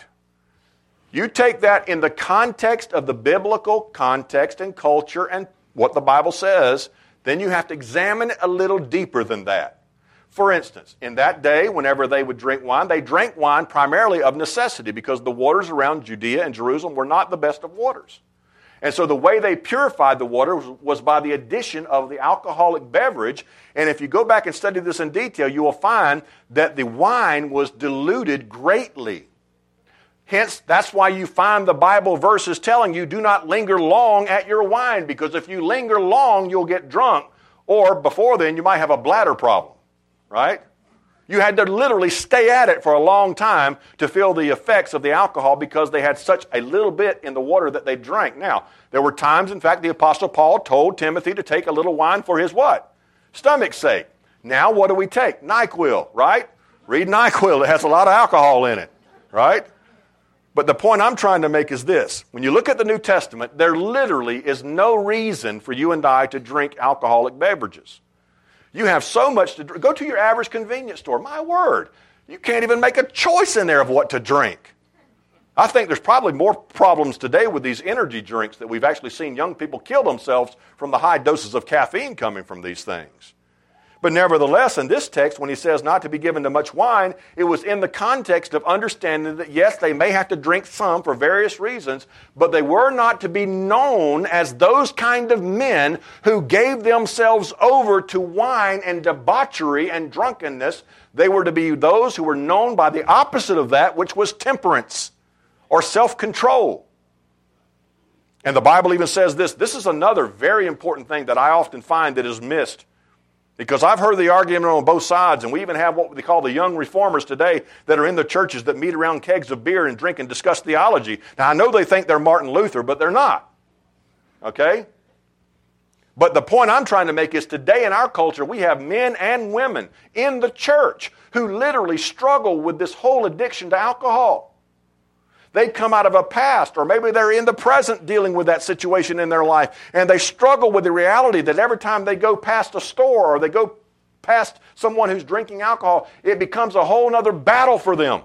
you take that in the context of the biblical context and culture and what the Bible says, then you have to examine it a little deeper than that. For instance, in that day, whenever they would drink wine, they drank wine primarily of necessity because the waters around Judea and Jerusalem were not the best of waters. And so the way they purified the water was, was by the addition of the alcoholic beverage. And if you go back and study this in detail, you will find that the wine was diluted greatly. Hence, that's why you find the Bible verses telling you, do not linger long at your wine, because if you linger long, you'll get drunk, or before then, you might have a bladder problem. Right? You had to literally stay at it for a long time to feel the effects of the alcohol because they had such a little bit in the water that they drank. Now, there were times, in fact, the Apostle Paul told Timothy to take a little wine for his what? Stomach's sake. Now, what do we take? NyQuil, right? Read NyQuil. It has a lot of alcohol in it, right? But the point I'm trying to make is this. When you look at the New Testament, there literally is no reason for you and I to drink alcoholic beverages. You have so much to drink. Go to your average convenience store. My word, you can't even make a choice in there of what to drink. I think there's probably more problems today with these energy drinks that we've actually seen young people kill themselves from the high doses of caffeine coming from these things. But nevertheless, in this text, when he says not to be given to much wine, it was in the context of understanding that, yes, they may have to drink some for various reasons, but they were not to be known as those kind of men who gave themselves over to wine and debauchery and drunkenness. They were to be those who were known by the opposite of that, which was temperance or self-control. And the Bible even says this. This is another very important thing that I often find that is missed. Because I've heard the argument on both sides, and we even have what they call the young reformers today that are in the churches that meet around kegs of beer and drink and discuss theology. Now, I know they think they're Martin Luther, but they're not. Okay? But the point I'm trying to make is today in our culture, we have men and women in the church who literally struggle with this whole addiction to alcohol. They come out of a past, or maybe they're in the present dealing with that situation in their life, and they struggle with the reality that every time they go past a store or they go past someone who's drinking alcohol, it becomes a whole other battle for them.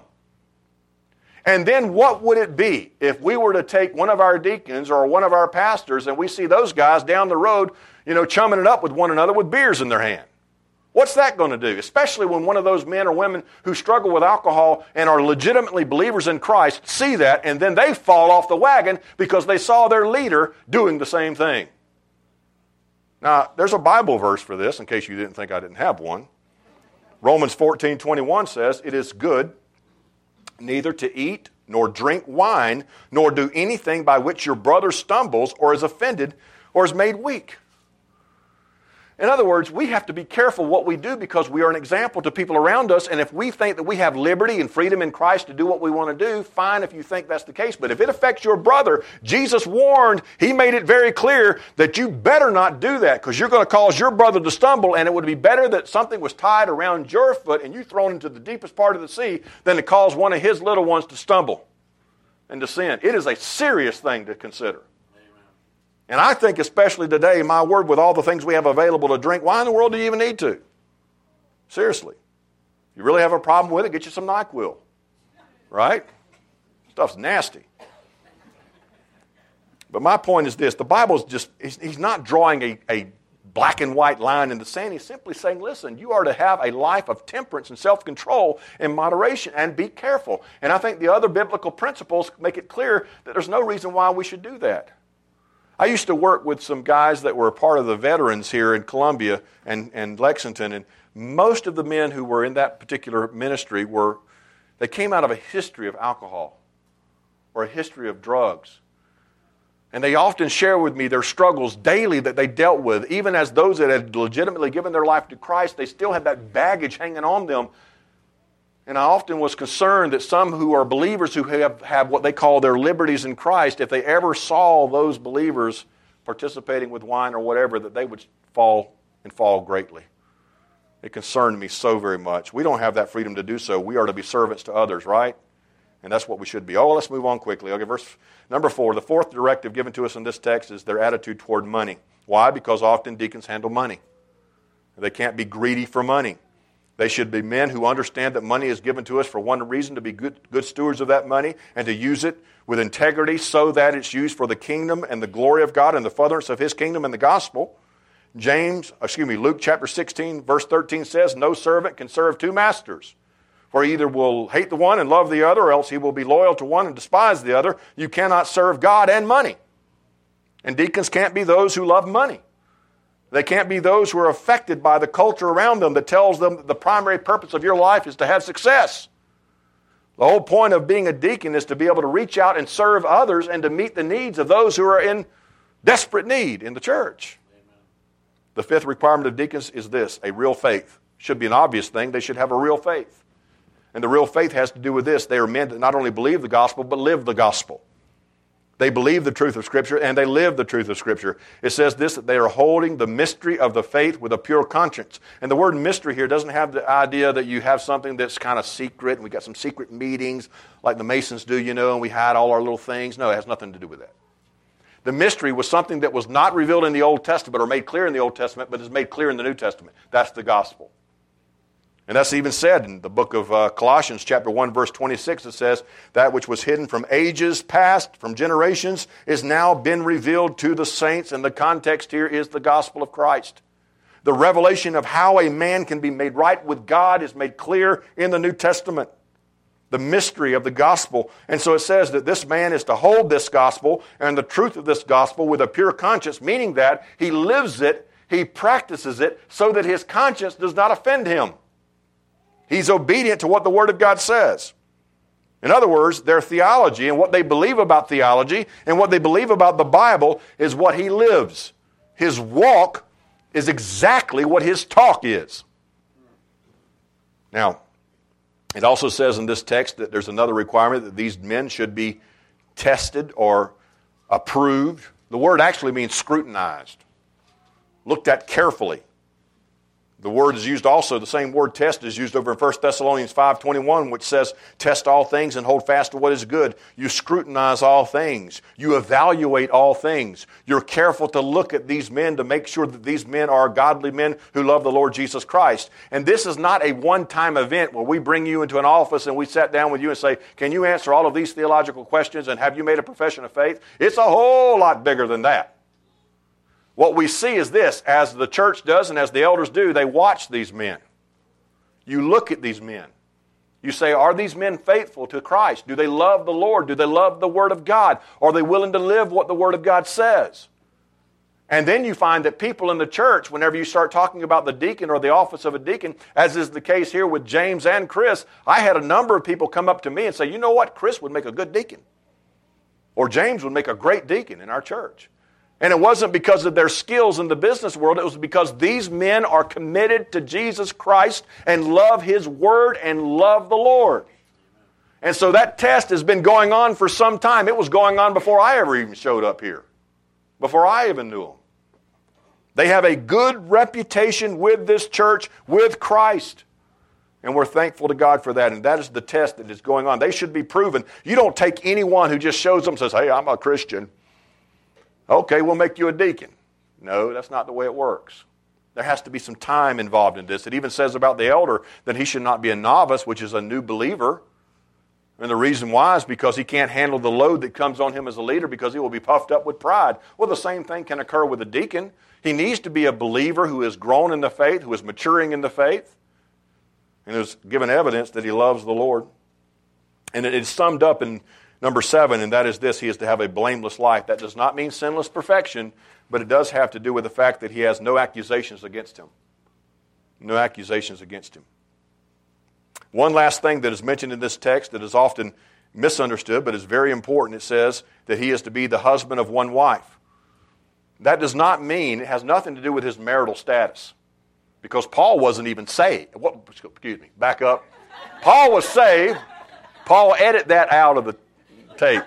And then what would it be if we were to take one of our deacons or one of our pastors and we see those guys down the road, you know, chumming it up with one another with beers in their hand? What's that going to do? Especially when one of those men or women who struggle with alcohol and are legitimately believers in Christ see that, and then they fall off the wagon because they saw their leader doing the same thing. Now, there's a Bible verse for this, in case you didn't think I didn't have one. Romans fourteen twenty-one says, "It is good neither to eat nor drink wine, nor do anything by which your brother stumbles or is offended or is made weak." In other words, we have to be careful what we do because we are an example to people around us, and if we think that we have liberty and freedom in Christ to do what we want to do, fine if you think that's the case. But if it affects your brother, Jesus warned, He made it very clear that you better not do that because you're going to cause your brother to stumble, and it would be better that something was tied around your foot and you thrown into the deepest part of the sea than to cause one of his little ones to stumble and to sin. It is a serious thing to consider. And I think especially today, my word, with all the things we have available to drink, why in the world do you even need to? Seriously. If you really have a problem with it, get you some NyQuil. Right? Stuff's nasty. But my point is this. The Bible's just, he's not drawing a, a black and white line in the sand. He's simply saying, listen, you are to have a life of temperance and self-control and moderation and be careful. And I think the other biblical principles make it clear that there's no reason why we should do that. I used to work with some guys that were a part of the veterans here in Columbia and, and Lexington, and most of the men who were in that particular ministry were, they came out of a history of alcohol or a history of drugs. And they often share with me their struggles daily that they dealt with. Even as those that had legitimately given their life to Christ, they still had that baggage hanging on them. And I often was concerned that some who are believers who have, have what they call their liberties in Christ, if they ever saw those believers participating with wine or whatever, that they would fall and fall greatly. It concerned me so very much. We don't have that freedom to do so. We are to be servants to others, right? And that's what we should be. Oh, let's move on quickly. Okay, verse number four. The fourth directive given to us in this text is their attitude toward money. Why? Because often deacons handle money. They can't be greedy for money. They should be men who understand that money is given to us for one reason, to be good, good stewards of that money and to use it with integrity so that it's used for the kingdom and the glory of God and the furtherance of His kingdom and the gospel. James, excuse me, Luke chapter sixteen, verse thirteen says, "No servant can serve two masters, for either will hate the one and love the other, or else he will be loyal to one and despise the other. You cannot serve God and money." And deacons can't be those who love money. They can't be those who are affected by the culture around them that tells them that the primary purpose of your life is to have success. The whole point of being a deacon is to be able to reach out and serve others and to meet the needs of those who are in desperate need in the church. Amen. The fifth requirement of deacons is this, a real faith. Should be an obvious thing. They should have a real faith. And the real faith has to do with this. They are men that not only believe the gospel, but live the gospel. They believe the truth of Scripture, and they live the truth of Scripture. It says this, that they are holding the mystery of the faith with a pure conscience. And the word mystery here doesn't have the idea that you have something that's kind of secret, and we got some secret meetings like the Masons do, you know, and we hide all our little things. No, it has nothing to do with that. The mystery was something that was not revealed in the Old Testament or made clear in the Old Testament, but is made clear in the New Testament. That's the gospel. And that's even said in the book of uh, Colossians chapter one, verse twenty-six. It says, "That which was hidden from ages past, from generations, is now been revealed to the saints." And the context here is the gospel of Christ. The revelation of how a man can be made right with God is made clear in the New Testament. The mystery of the gospel. And so it says that this man is to hold this gospel and the truth of this gospel with a pure conscience, meaning that he lives it, he practices it, so that his conscience does not offend him. He's obedient to what the Word of God says. In other words, their theology and what they believe about theology and what they believe about the Bible is what he lives. His walk is exactly what his talk is. Now, it also says in this text that there's another requirement that these men should be tested or approved. The word actually means scrutinized, looked at carefully. The word is used also, the same word test is used over in First Thessalonians five twenty-one, which says, "Test all things and hold fast to what is good." You scrutinize all things. You evaluate all things. You're careful to look at these men to make sure that these men are godly men who love the Lord Jesus Christ. And this is not a one-time event where we bring you into an office and we sat down with you and say, "Can you answer all of these theological questions and have you made a profession of faith?" It's a whole lot bigger than that. What we see is this, as the church does and as the elders do, they watch these men. You look at these men. You say, are these men faithful to Christ? Do they love the Lord? Do they love the Word of God? Are they willing to live what the Word of God says? And then you find that people in the church, whenever you start talking about the deacon or the office of a deacon, as is the case here with James and Chris, I had a number of people come up to me and say, you know what, Chris would make a good deacon. Or James would make a great deacon in our church. And it wasn't because of their skills in the business world. It was because these men are committed to Jesus Christ and love His Word and love the Lord. And so that test has been going on for some time. It was going on before I ever even showed up here. Before I even knew them. They have a good reputation with this church, with Christ. And we're thankful to God for that. And that is the test that is going on. They should be proven. You don't take anyone who just shows up and says, hey, I'm a Christian. Okay, we'll make you a deacon. No, that's not the way it works. There has to be some time involved in this. It even says about the elder that he should not be a novice, which is a new believer. And the reason why is because he can't handle the load that comes on him as a leader because he will be puffed up with pride. Well, the same thing can occur with a deacon. He needs to be a believer who is grown in the faith, who is maturing in the faith, and is given evidence that he loves the Lord. And it is summed up in number seven, and that is this: he is to have a blameless life. That does not mean sinless perfection, but it does have to do with the fact that he has no accusations against him. No accusations against him. One last thing that is mentioned in this text that is often misunderstood, but is very important. It says that he is to be the husband of one wife. That does not mean, it has nothing to do with his marital status. Because Paul wasn't even saved. What, excuse me, back up. Paul was saved. Paul, edit that out of the tape.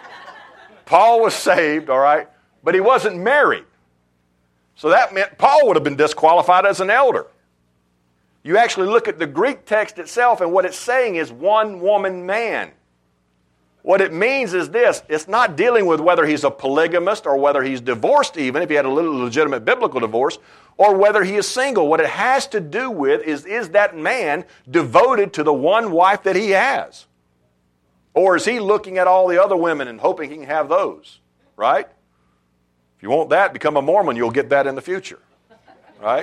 Paul was saved, all right, but he wasn't married. So that meant Paul would have been disqualified as an elder. You actually look at the Greek text itself, and what it's saying is one woman man. What it means is this: it's not dealing with whether he's a polygamist or whether he's divorced, even if he had a little legitimate biblical divorce, or whether he is single. What it has to do with is, is that man devoted to the one wife that he has? Or is he looking at all the other women and hoping he can have those? Right? If you want that, become a Mormon. You'll get that in the future. Right?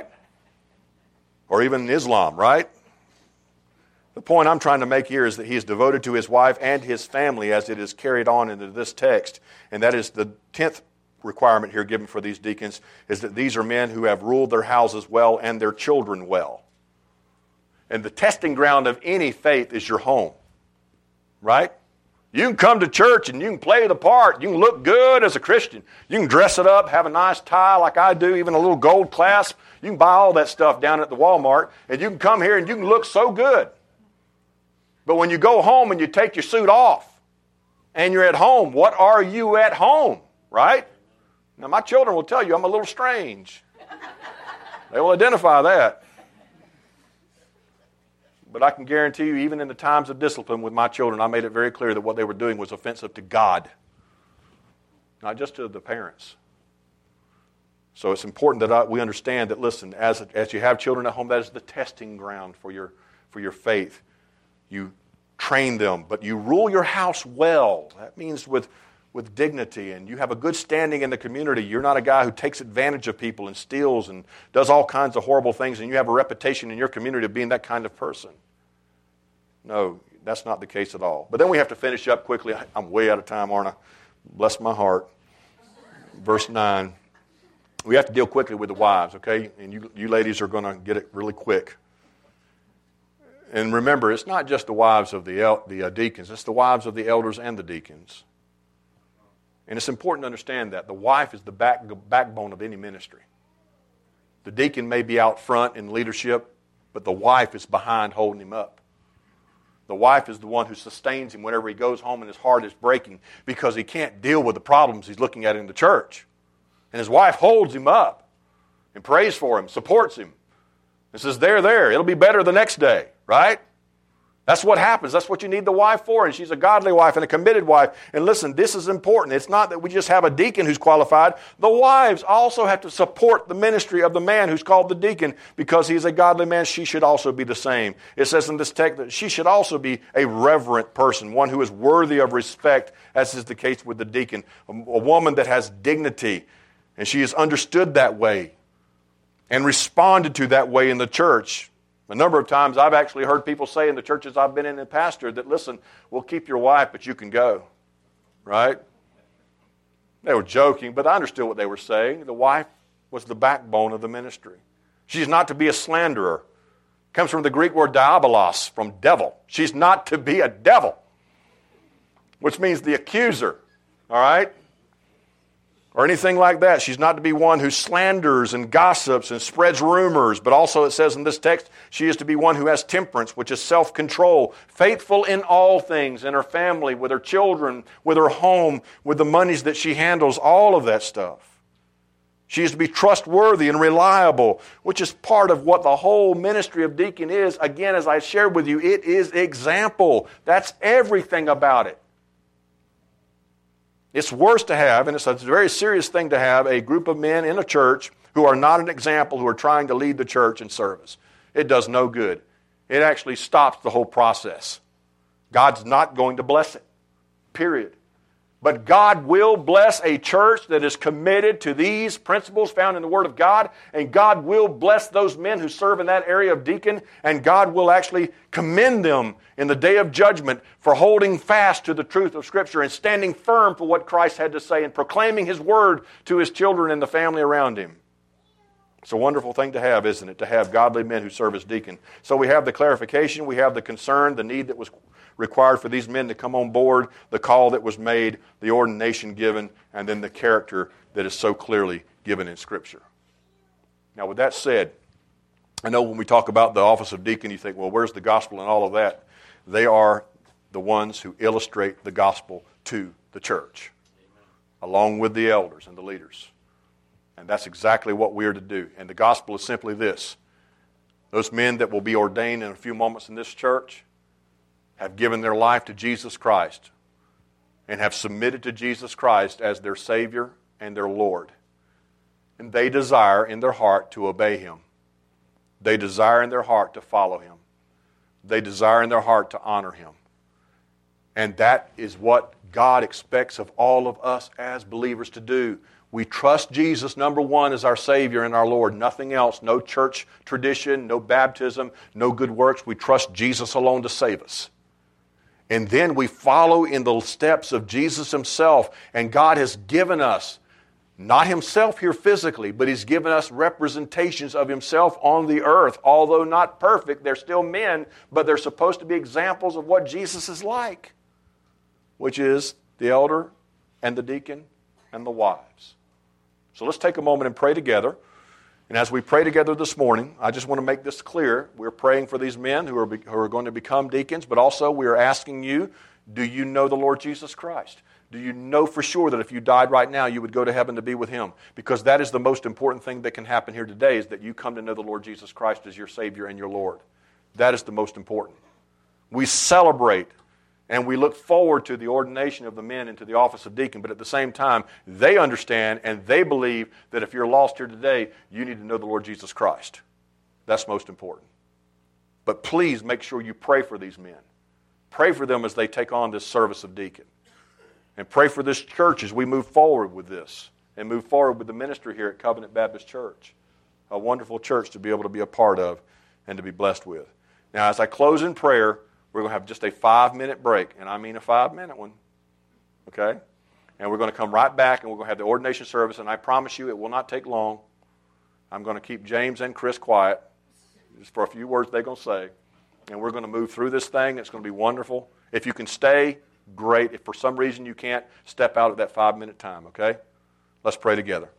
Or even in Islam, right? The point I'm trying to make here is that he is devoted to his wife and his family as it is carried on into this text. And that is the tenth requirement here given for these deacons, is that these are men who have ruled their houses well and their children well. And the testing ground of any faith is your home. Right? You can come to church and you can play the part. You can look good as a Christian. You can dress it up, have a nice tie like I do, even a little gold clasp. You can buy all that stuff down at the Walmart, and you can come here and you can look so good. But when you go home and you take your suit off and you're at home, what are you at home? Right? Now, my children will tell you I'm a little strange. They will identify that. But I can guarantee you, even in the times of discipline with my children, I made it very clear that what they were doing was offensive to God, not just to the parents. So it's important that I, we understand that, listen, as, as you have children at home, that is the testing ground for your, for your faith. You train them, but you rule your house well. That means with, with dignity, and you have a good standing in the community. You're not a guy who takes advantage of people and steals and does all kinds of horrible things, and you have a reputation in your community of being that kind of person. No, that's not the case at all. But then we have to finish up quickly. I'm way out of time, aren't I? Bless my heart. Verse nine. We have to deal quickly with the wives, okay? And you, you ladies are going to get it really quick. And remember, it's not just the wives of the, el- the uh, deacons. It's the wives of the elders and the deacons. And it's important to understand that. The wife is the back, backbone of any ministry. The deacon may be out front in leadership, but the wife is behind holding him up. The wife is the one who sustains him whenever he goes home and his heart is breaking because he can't deal with the problems he's looking at in the church. And his wife holds him up and prays for him, supports him, and says, there, there, it'll be better the next day, right? That's what happens. That's what you need the wife for, and she's a godly wife and a committed wife. And listen, this is important. It's not that we just have a deacon who's qualified. The wives also have to support the ministry of the man who's called the deacon because he's a godly man. She should also be the same. It says in this text that she should also be a reverent person, one who is worthy of respect, as is the case with the deacon, a woman that has dignity And she is understood that way and responded to that way in the church. A number of times I've actually heard people say in the churches I've been in and pastored that, listen, we'll keep your wife, but you can go. Right? They were joking, but I understood what they were saying. The wife was the backbone of the ministry. She's not to be a slanderer. It comes from the Greek word diabolos, from devil. She's not to be a devil, which means the accuser. All right? Or anything like that. She's not to be one who slanders and gossips and spreads rumors, but also it says in this text, she is to be one who has temperance, which is self-control, faithful in all things, in her family, with her children, with her home, with the monies that she handles, all of that stuff. She is to be trustworthy and reliable, which is part of what the whole ministry of deacon is. Again, as I shared with you, it is example. That's everything about it. It's worse to have, and it's a very serious thing to have, a group of men in a church who are not an example, who are trying to lead the church in service. It does no good. It actually stops the whole process. God's not going to bless it, period. But God will bless a church that is committed to these principles found in the Word of God, and God will bless those men who serve in that area of deacon, and God will actually commend them in the day of judgment for holding fast to the truth of Scripture and standing firm for what Christ had to say and proclaiming His Word to His children and the family around Him. It's a wonderful thing to have, isn't it, to have godly men who serve as deacon. So we have the clarification, we have the concern, the need that was required for these men to come on board, the call that was made, the ordination given, and then the character that is so clearly given in Scripture. Now, with that said, I know when we talk about the office of deacon, you think, well, where's the gospel and all of that? They are the ones who illustrate the gospel to the church, along with the elders and the leaders. And that's exactly what we are to do. And the gospel is simply this. Those men that will be ordained in a few moments in this church have given their life to Jesus Christ and have submitted to Jesus Christ as their Savior and their Lord. And they desire in their heart to obey Him. They desire in their heart to follow Him. They desire in their heart to honor Him. And that is what God expects of all of us as believers to do. We trust Jesus, number one, as our Savior and our Lord. Nothing else. No church tradition, no baptism, no good works. We trust Jesus alone to save us. And then we follow in the steps of Jesus Himself. And God has given us, not Himself here physically, but He's given us representations of Himself on the earth. Although not perfect, they're still men, but they're supposed to be examples of what Jesus is like, which is the elder and the deacon and the wives. So let's take a moment and pray together. And as we pray together this morning, I just want to make this clear. We're praying for these men who are, who are going to become deacons, but also we are asking you, do you know the Lord Jesus Christ? Do you know for sure that if you died right now, you would go to heaven to be with Him? Because that is the most important thing that can happen here today, is that you come to know the Lord Jesus Christ as your Savior and your Lord. That is the most important. We celebrate and we look forward to the ordination of the men into the office of deacon, but at the same time, they understand and they believe that if you're lost here today, you need to know the Lord Jesus Christ. That's most important. But please make sure you pray for these men. Pray for them as they take on this service of deacon. And pray for this church as we move forward with this and move forward with the ministry here at Covenant Baptist Church. A wonderful church to be able to be a part of and to be blessed with. Now, as I close in prayer, we're going to have just a five-minute break, and I mean a five-minute one, okay? And we're going to come right back, and we're going to have the ordination service, and I promise you it will not take long. I'm going to keep James and Chris quiet, just for a few words they're going to say, and we're going to move through this thing. It's going to be wonderful. If you can stay, great. If for some reason you can't, step out at that five-minute time, okay? Let's pray together.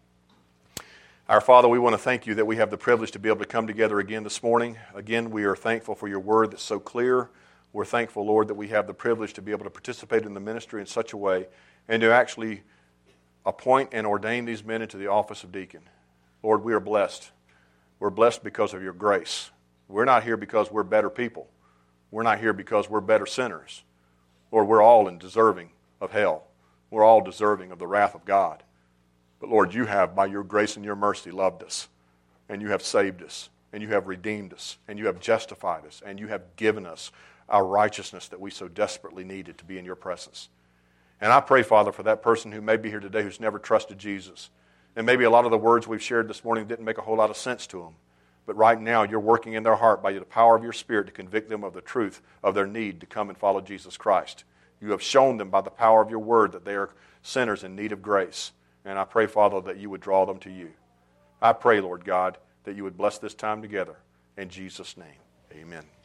Our Father, we want to thank You that we have the privilege to be able to come together again this morning. Again, we are thankful for Your word that's so clear. We're thankful, Lord, that we have the privilege to be able to participate in the ministry in such a way and to actually appoint and ordain these men into the office of deacon. Lord, we are blessed. We're blessed because of Your grace. We're not here because we're better people. We're not here because we're better sinners. Lord, we're all in deserving of hell. We're all deserving of the wrath of God. But Lord, You have, by Your grace and Your mercy, loved us, and You have saved us, and You have redeemed us, and You have justified us, and You have given us our righteousness that we so desperately needed to be in Your presence. And I pray, Father, for that person who may be here today who's never trusted Jesus, And maybe a lot of the words we've shared this morning didn't make a whole lot of sense to them. But right now, you're working in their heart by the power of your Spirit to convict them of the truth of their need to come and follow Jesus Christ. You have shown them by the power of your word that they are sinners in need of grace. And I pray, Father, that you would draw them to you. I pray, Lord God, that you would bless this time together. In Jesus' name, amen.